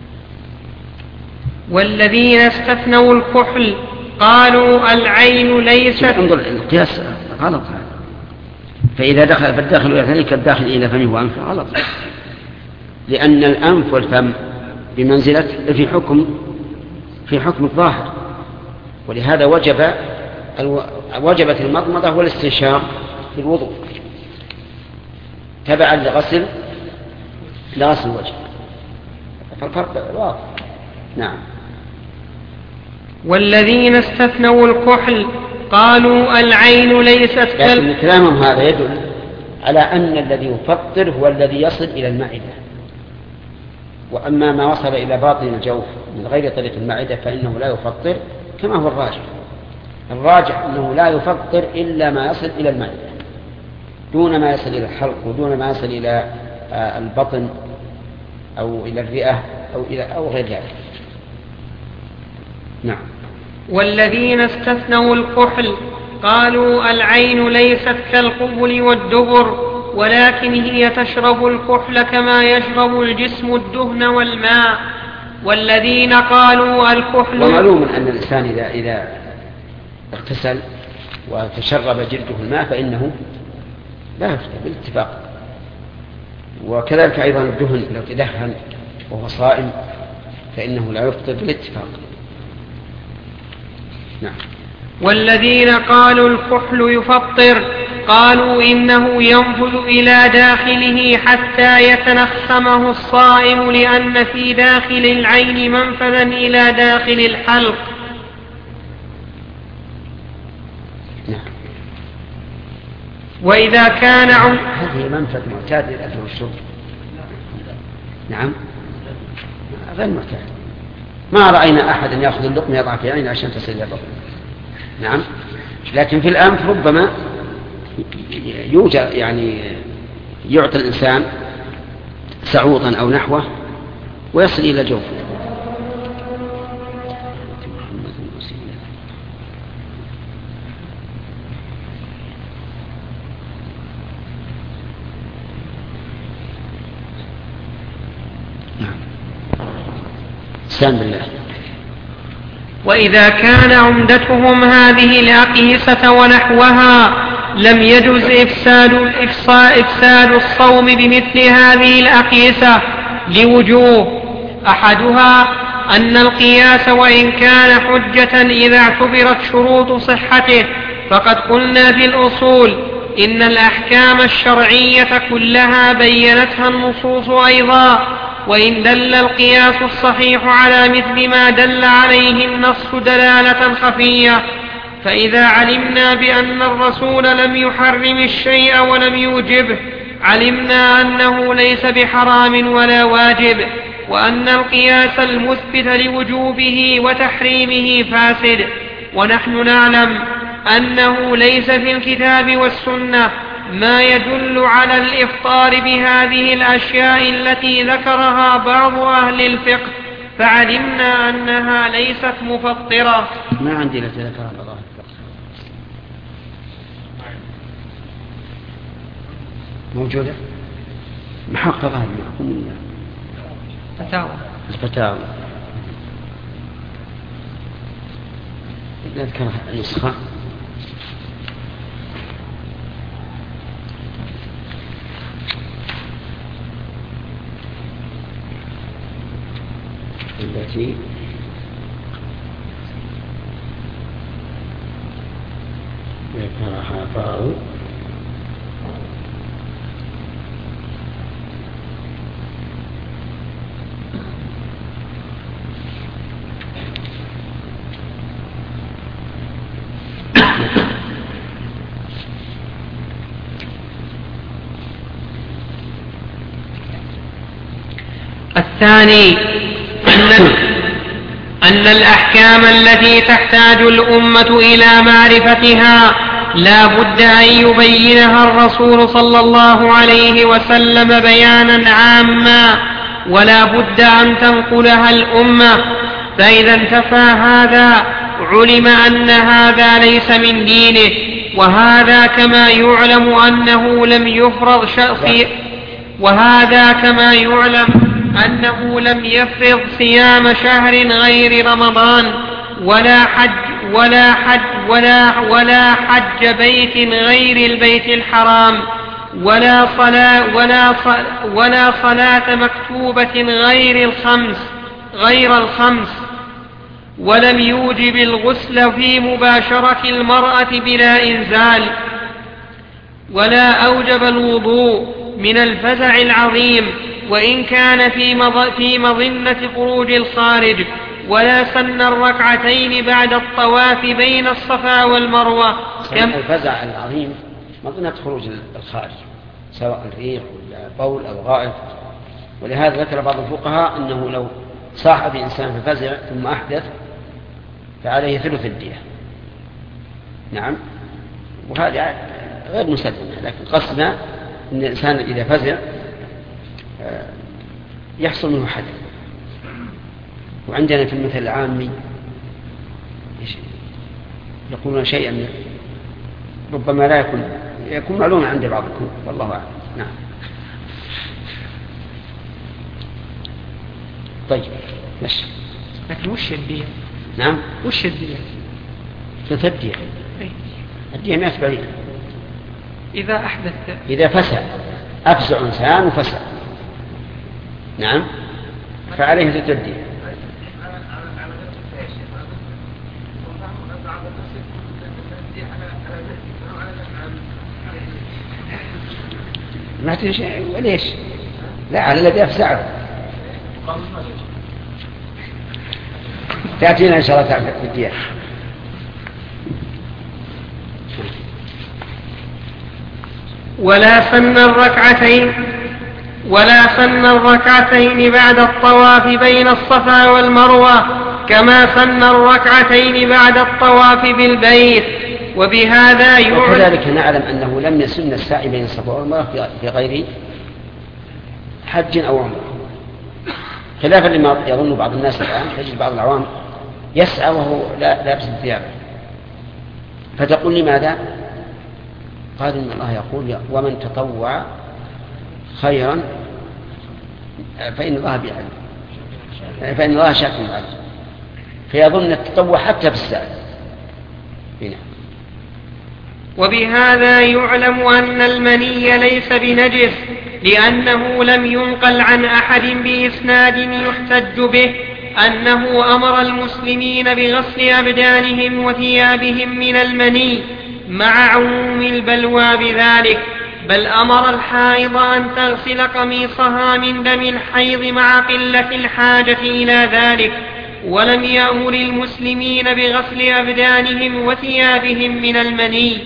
والذين استثنوا الكحل قالوا العين ليست. انظر القياس غلط هذا، فإذا دخل فالداخل إلى ذلك الداخل إلى فمه وأنفه غلط، لأن الأنف والفم بمنزلة في حكم الظاهر، ولهذا وجبت المضمضة والاستنشاق في الوضوء تبعا لغسل الوجه، فالفرق واضح. نعم. والذين استثنوا الكحل قالوا العين ليست لكن كلامهم هذا يدل على أن الذي يفطر هو الذي يصل إلى المعدة، وأما ما وصل إلى باطن الجوف من غير طريق المعدة فإنه لا يفطر، كما هو الراجح أنه لا يفطر إلا ما يصل إلى المعدة دون ما يصل إلى الحلق ودون ما يصل إلى البطن أو إلى الرئة أو غير ذلك. نعم. والذين استثنوا الكحل قالوا العين ليست كالقبل والدبر، ولكن هي تشرب الكحل كما يشرب الجسم الدهن والماء. والذين قالوا الكحل. ومعلوم أن الإنسان إذا اغتسل وتشرب جلده الماء فإنه لا يفطر بالاتفاق، وكذلك أيضا الدهن لو تدهن وهو صائم فإنه لا يفطر بالاتفاق. نعم. والذين قالوا الكحل يفطر قالوا إنه ينفذ إلى داخله حتى يتنخمه الصائم، لأن في داخل العين منفذا إلى داخل الحلق. نعم. وإذا كان هذه منفذ معتاد للأكل والشرب. نعم غير معتاد. ما رأينا أحدا يأخذ اللقمة يضع في عينه عشان تصل إلى البطن. نعم. لكن في الأنف ربما يوجد يعني يعطي الإنسان سعوطا أو نحوه ويصل إلى جوفه. بالله. وإذا كان عمدتهم هذه الأقيسة ونحوها لم يجز إفساد الصوم بمثل هذه الأقيسة لوجوه. أحدها أن القياس وإن كان حجة إذا اعتبرت شروط صحته، فقد قلنا في الأصول إن الأحكام الشرعية كلها بينتها النصوص أيضا، وإن دل القياس الصحيح على مثل ما دل عليه النص دلالة خفية، فإذا علمنا بأن الرسول لم يحرم الشيء ولم يوجبه علمنا أنه ليس بحرام ولا واجب، وأن القياس المثبت لوجوبه وتحريمه فاسد. ونحن نعلم أنه ليس في الكتاب والسنة ما يدل على الإفطار بهذه الأشياء التي ذكرها بعض أهل الفقه، فعلمنا أنها ليست مفطرة. ما عندي التي ذكرها بعض أهل الفقه موجودة محققة الفتاوى نذكر النسخة التي ذكرها بعض الثاني أن الأحكام التي تحتاج الأمة إلى معرفتها لا بد أن يبينها الرسول صلى الله عليه وسلم بيانا عاما، ولا بد أن تنقلها الأمة، فإذا انتفى هذا علم أن هذا ليس من دينه. وهذا كما يعلم أنه لم يفرض أنه لم يفرض صيام شهر غير رمضان ولا حج بيت غير البيت الحرام ولا صلاة مكتوبة غير الخمس، ولم يوجب الغسل في مباشرة المرأة بلا إنزال، ولا أوجب الوضوء من الفزع العظيم وإن كان في مظنة خروج الخارج، ولا سن الركعتين بعد الطواف بين الصفا والمروة. الفزع العظيم مظنة خروج الخارج سواء الريح ولا بول أو غائط، ولهذا ذكر بعض الفقهاء أنه لو صاح بإنسان ففزع ثم أحدث فعليه ثلث الدية. نعم، وهذا غير مسلم، لكن قصدنا أن الإنسان إذا فزع يحصل منه حدث. وعندنا في المثل العامي يقولون شيئا ربما لا يكون معلوما عند بعضكم، والله أعلم. نعم. طيب ماشي. لكن وش الدية؟ نعم، وش الدية؟ ثلث الدية. الدية 100 بعير إذا أحدث، إذا فسع، أفزع إنسان وفسع، نعم، فعليه ثلث الدية. ما تدري شيء وليش؟ لا، على الذي أفزعه. تأتينا إن شاء الله تعالى في الدية. ولا سن الركعتين ولا سن الركعتين بعد الطواف بين الصفا والمروة كما سن الركعتين بعد الطواف بالبيت. وبهذا وكذلك نعلم أنه لم يسن السعي بين الصفا والمروة في غير حج أو عمره، خلافا لما يظن بعض الناس الآن. تجد بعض العوام يسعى وهو لابس الثياب، فتقول لماذا؟ قال إن الله يقول ومن تطوع خيرا فإن الله شاكر عليم، فيظن التطوع حتى بالسعي. وبهذا يعلم أن المني ليس بنجس، لأنه لم ينقل عن أحد بإسناد يحتج به أنه أمر المسلمين بغسل أبدانهم وثيابهم من المني مع عموم البلوى بذلك، بل أمر الحائض أن تغسل قميصها من دم الحيض مع قلة الحاجة إلى ذلك، ولم يأمر المسلمين بغسل أبدانهم وثيابهم من المني.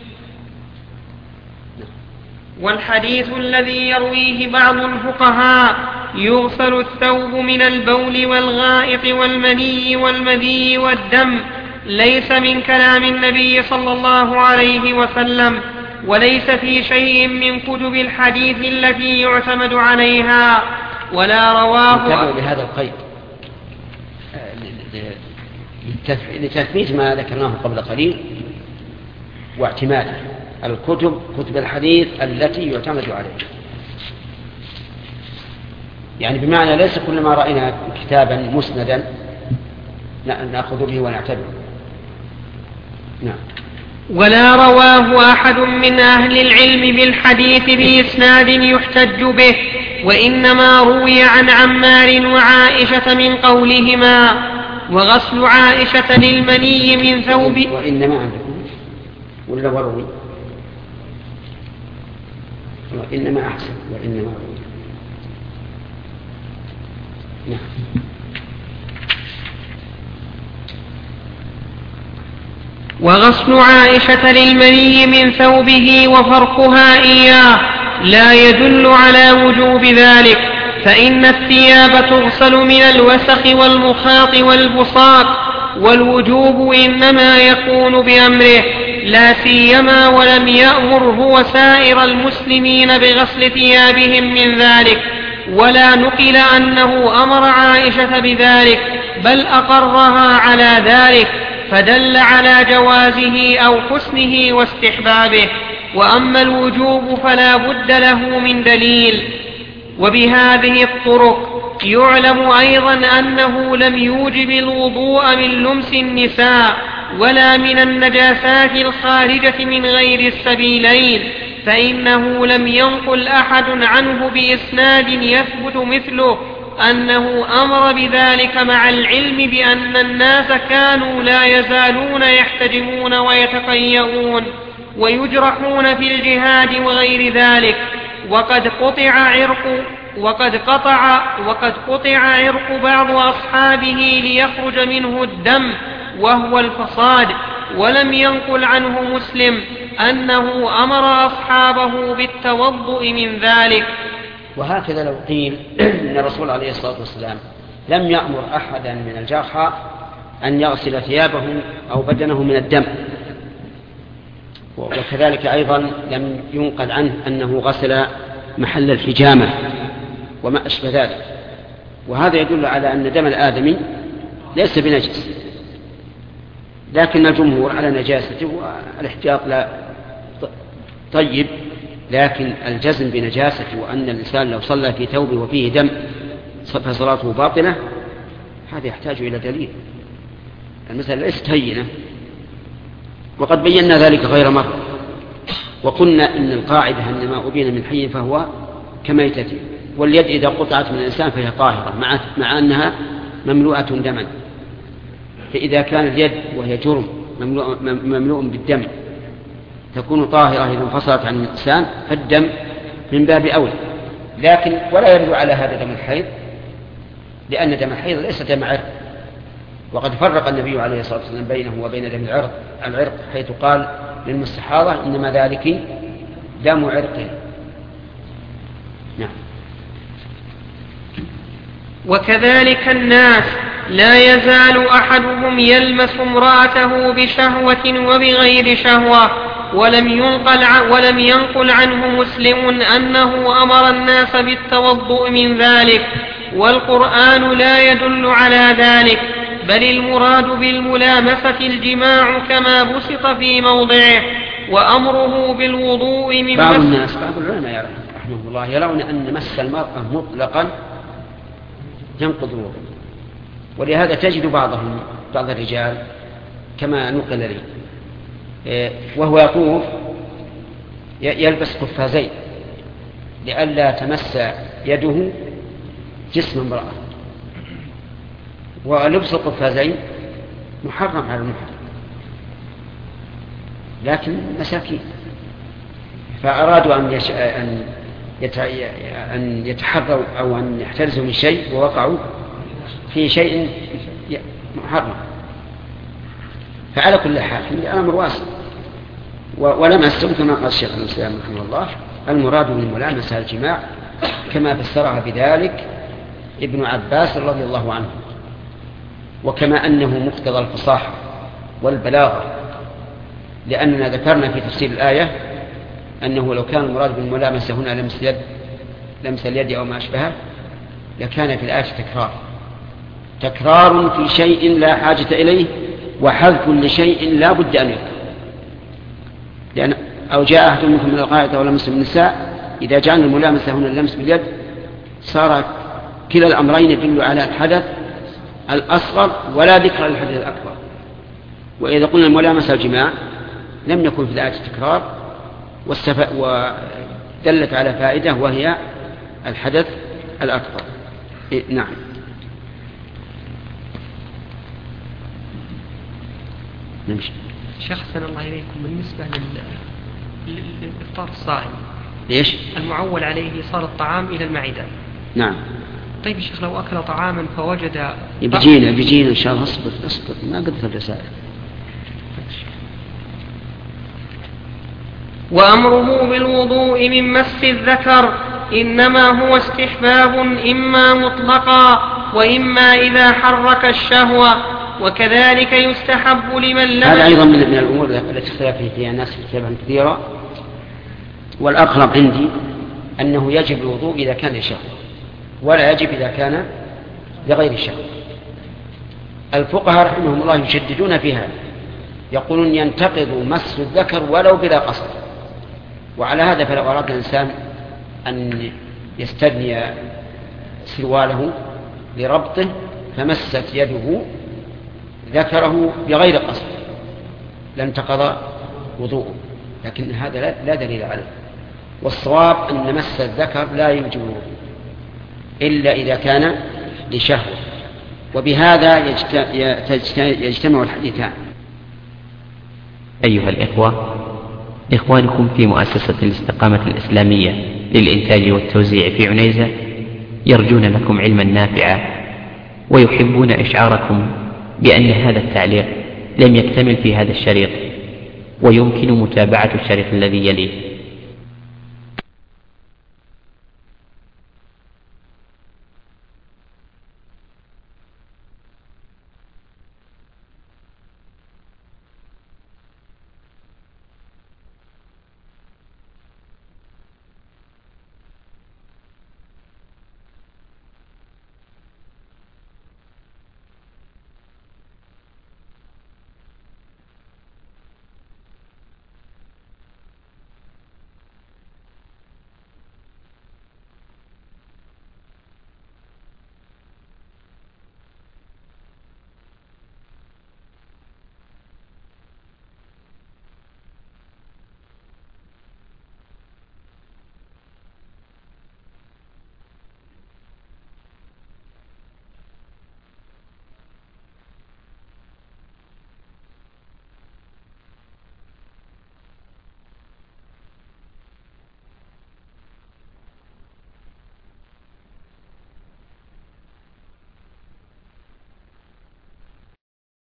والحديث الذي يرويه بعض الفقهاء يغسل الثوب من البول والغائط والمني والمذي والدم ليس من كلام النبي صلى الله عليه وسلم، وليس في شيء من كتب الحديث التي يعتمد عليها، ولا رواه. انتبهوا لهذا القيد لتثبيت ما ذكرناه قبل قليل واعتماده الكتب كتب الحديث التي يعتمد عليها، يعني بمعنى ليس كل ما رأينا كتابا مسندا نأخذ به ونعتبر. نعم. ولا رواه أحد من أهل العلم بالحديث بإسناد يحتج به، وإنما روي عن عمار وعائشة من قولهما وغسل عائشة للمني من ثوب. وإنما عندكم ولا وروي؟ وإنما أحسن وإنما روي. نعم. وغسل عائشة للمني من ثوبه وفرقها إياه لا يدل على وجوب ذلك، فإن الثياب تغسل من الوسخ والمخاط والبصاق، والوجوب إنما يكون بأمره، لا سيما ولم يأمر هو سائر المسلمين بغسل ثيابهم من ذلك، ولا نقل أنه أمر عائشة بذلك، بل أقرها على ذلك، فدل على جوازه أو حسنه واستحبابه. وأما الوجوب فلا بد له من دليل. وبهذه الطرق يعلم أيضا أنه لم يوجب الوضوء من لمس النساء ولا من النجاسات الخارجة من غير السبيلين، فإنه لم ينقل أحد عنه بإسناد يثبت مثله أنه أمر بذلك، مع العلم بأن الناس كانوا لا يزالون يحتجمون ويتقيؤون ويجرحون في الجهاد وغير ذلك، وقد قطع عرق بعض أصحابه ليخرج منه الدم وهو الفصاد، ولم ينقل عنه مسلم أنه أمر أصحابه بالتوضؤ من ذلك. وهكذا لو قيل إن الرسول عليه الصلاة والسلام لم يأمر أحدا من الجرحى أن يغسل ثيابه أو بدنه من الدم، وكذلك أيضا لم ينقل عنه أنه غسل محل الحجامة وما أشبه ذلك، وهذا يدل على أن دم الآدمي ليس بنجس، لكن الجمهور على نجاسته والاحتياط لا طيب، لكن الجزم بنجاسته وأن الإنسان لو صلى في ثوبه وفيه دم فصلاته باطلة، هذا يحتاج إلى دليل. المسألة ليست هينة، وقد بينا ذلك غير مرة، وقلنا إن القاعدة أن ما أبين من حي فهو كميتة، واليد إذا قطعت من الإنسان فهي طاهرة مع أنها مملوءة دما، فإذا كان اليد وهي جرم مملوء بالدم تكون طاهرة إذا انفصلت عن الإنسان، فالدم من باب أولى. لكن ولا يرد على هذا دم الحيض، لأن دم الحيض ليس دم عرق، وقد فرق النبي عليه الصلاة والسلام بينه وبين دم العرق حيث قال للمستحاضة إنما ذلك دم عرق. نعم. وكذلك الناس لا يزال أحدهم يلمس امرأته بشهوة وبغير شهوة، ولم ينقل عنه مسلم أنه أمر الناس بالتوضؤ من ذلك، والقرآن لا يدل على ذلك، بل المراد بالملامسة الجماع كما بسط في موضعه، وأمره بالوضوء من بعض الناس بعض العلماء رحمه الله يرون أن مس المرأة مطلقا ينقض الوضوء، ولهذا تجد بعض الرجال كما نقل لي وهو يطوف يلبس قفازين لئلا تمس يده جسم امرأة، ولبس القفازين محرم على المحرم، لكن مساكين فأرادوا أن يتحروا أو أن يحترزوا من شيء ووقعوا في شيء محرم. فعلى كل حال الأمر واسع، ولمسهم كما قال الشيخ الإسلام رحمه الله المراد بالملامسة الجماع كما فسرها بذلك ابن عباس رضي الله عنه، وكما أنه مقتضى الفصاحة والبلاغة، لأننا ذكرنا في تفسير الآية أنه لو كان المراد بالملامسة هنا لمس اليد أو ما أشبهه لكان في الآية تكرار في شيء لا حاجة إليه، وحذف لشيء لا بد أن يذكر، لأن أو جاء أحد منكم من الغائط أو لمس النساء، إذا جعلنا الملامسة هنا اللمس باليد صار كلا الأمرين يدل على الحدث الأصغر ولا ذكر للحدث الأكبر. وإذا قلنا الملامسة الجماع لم يكن في الآية تكرار، ودلت على فائدة وهي الحدث الأكبر. نعم. نمشي. شيخ حسن الله إليكم، بالنسبة للإفطار الصائم ليش؟ المعول عليه إيصال الطعام إلى المعدة. نعم. طيب شيخ لو أكل طعاما فوجد بيجينا إن شاء الله. اصبر ما قدرت الرسالة. وأمره بالوضوء من مس الذكر إنما هو استحباب إما مطلقا وإما إذا حرك الشهوة، وكذلك يستحب لمن لم. هذا أيضا من الأمور التي اختلف فيها الناس اختلافا كثيرا، والأقرب عندي أنه يجب الوضوء إذا كان لشهوة ولا يجب إذا كان لغير الشهوة. الفقهاء رحمهم الله يشددون في هذا، يقولون ينتقض مس الذكر ولو بلا قصد. وعلى هذا فلو أراد الإنسان أن يستدني سرواله لربطه فمست يده ذكره بغير قصد لانتقض وضوءه، لكن هذا لا دليل عليه. والصواب أن مس الذكر لا يوجب الوضوء إلا إذا كان لشهوة، وبهذا يجتمع الحديثان. أيها الإخوة، إخوانكم في مؤسسة الاستقامة الإسلامية للإنتاج والتوزيع في عنيزة يرجون لكم علما نافعا، ويحبون إشعاركم بأن هذا التعليق لم يكتمل في هذا الشريط، ويمكن متابعة الشريط الذي يليه.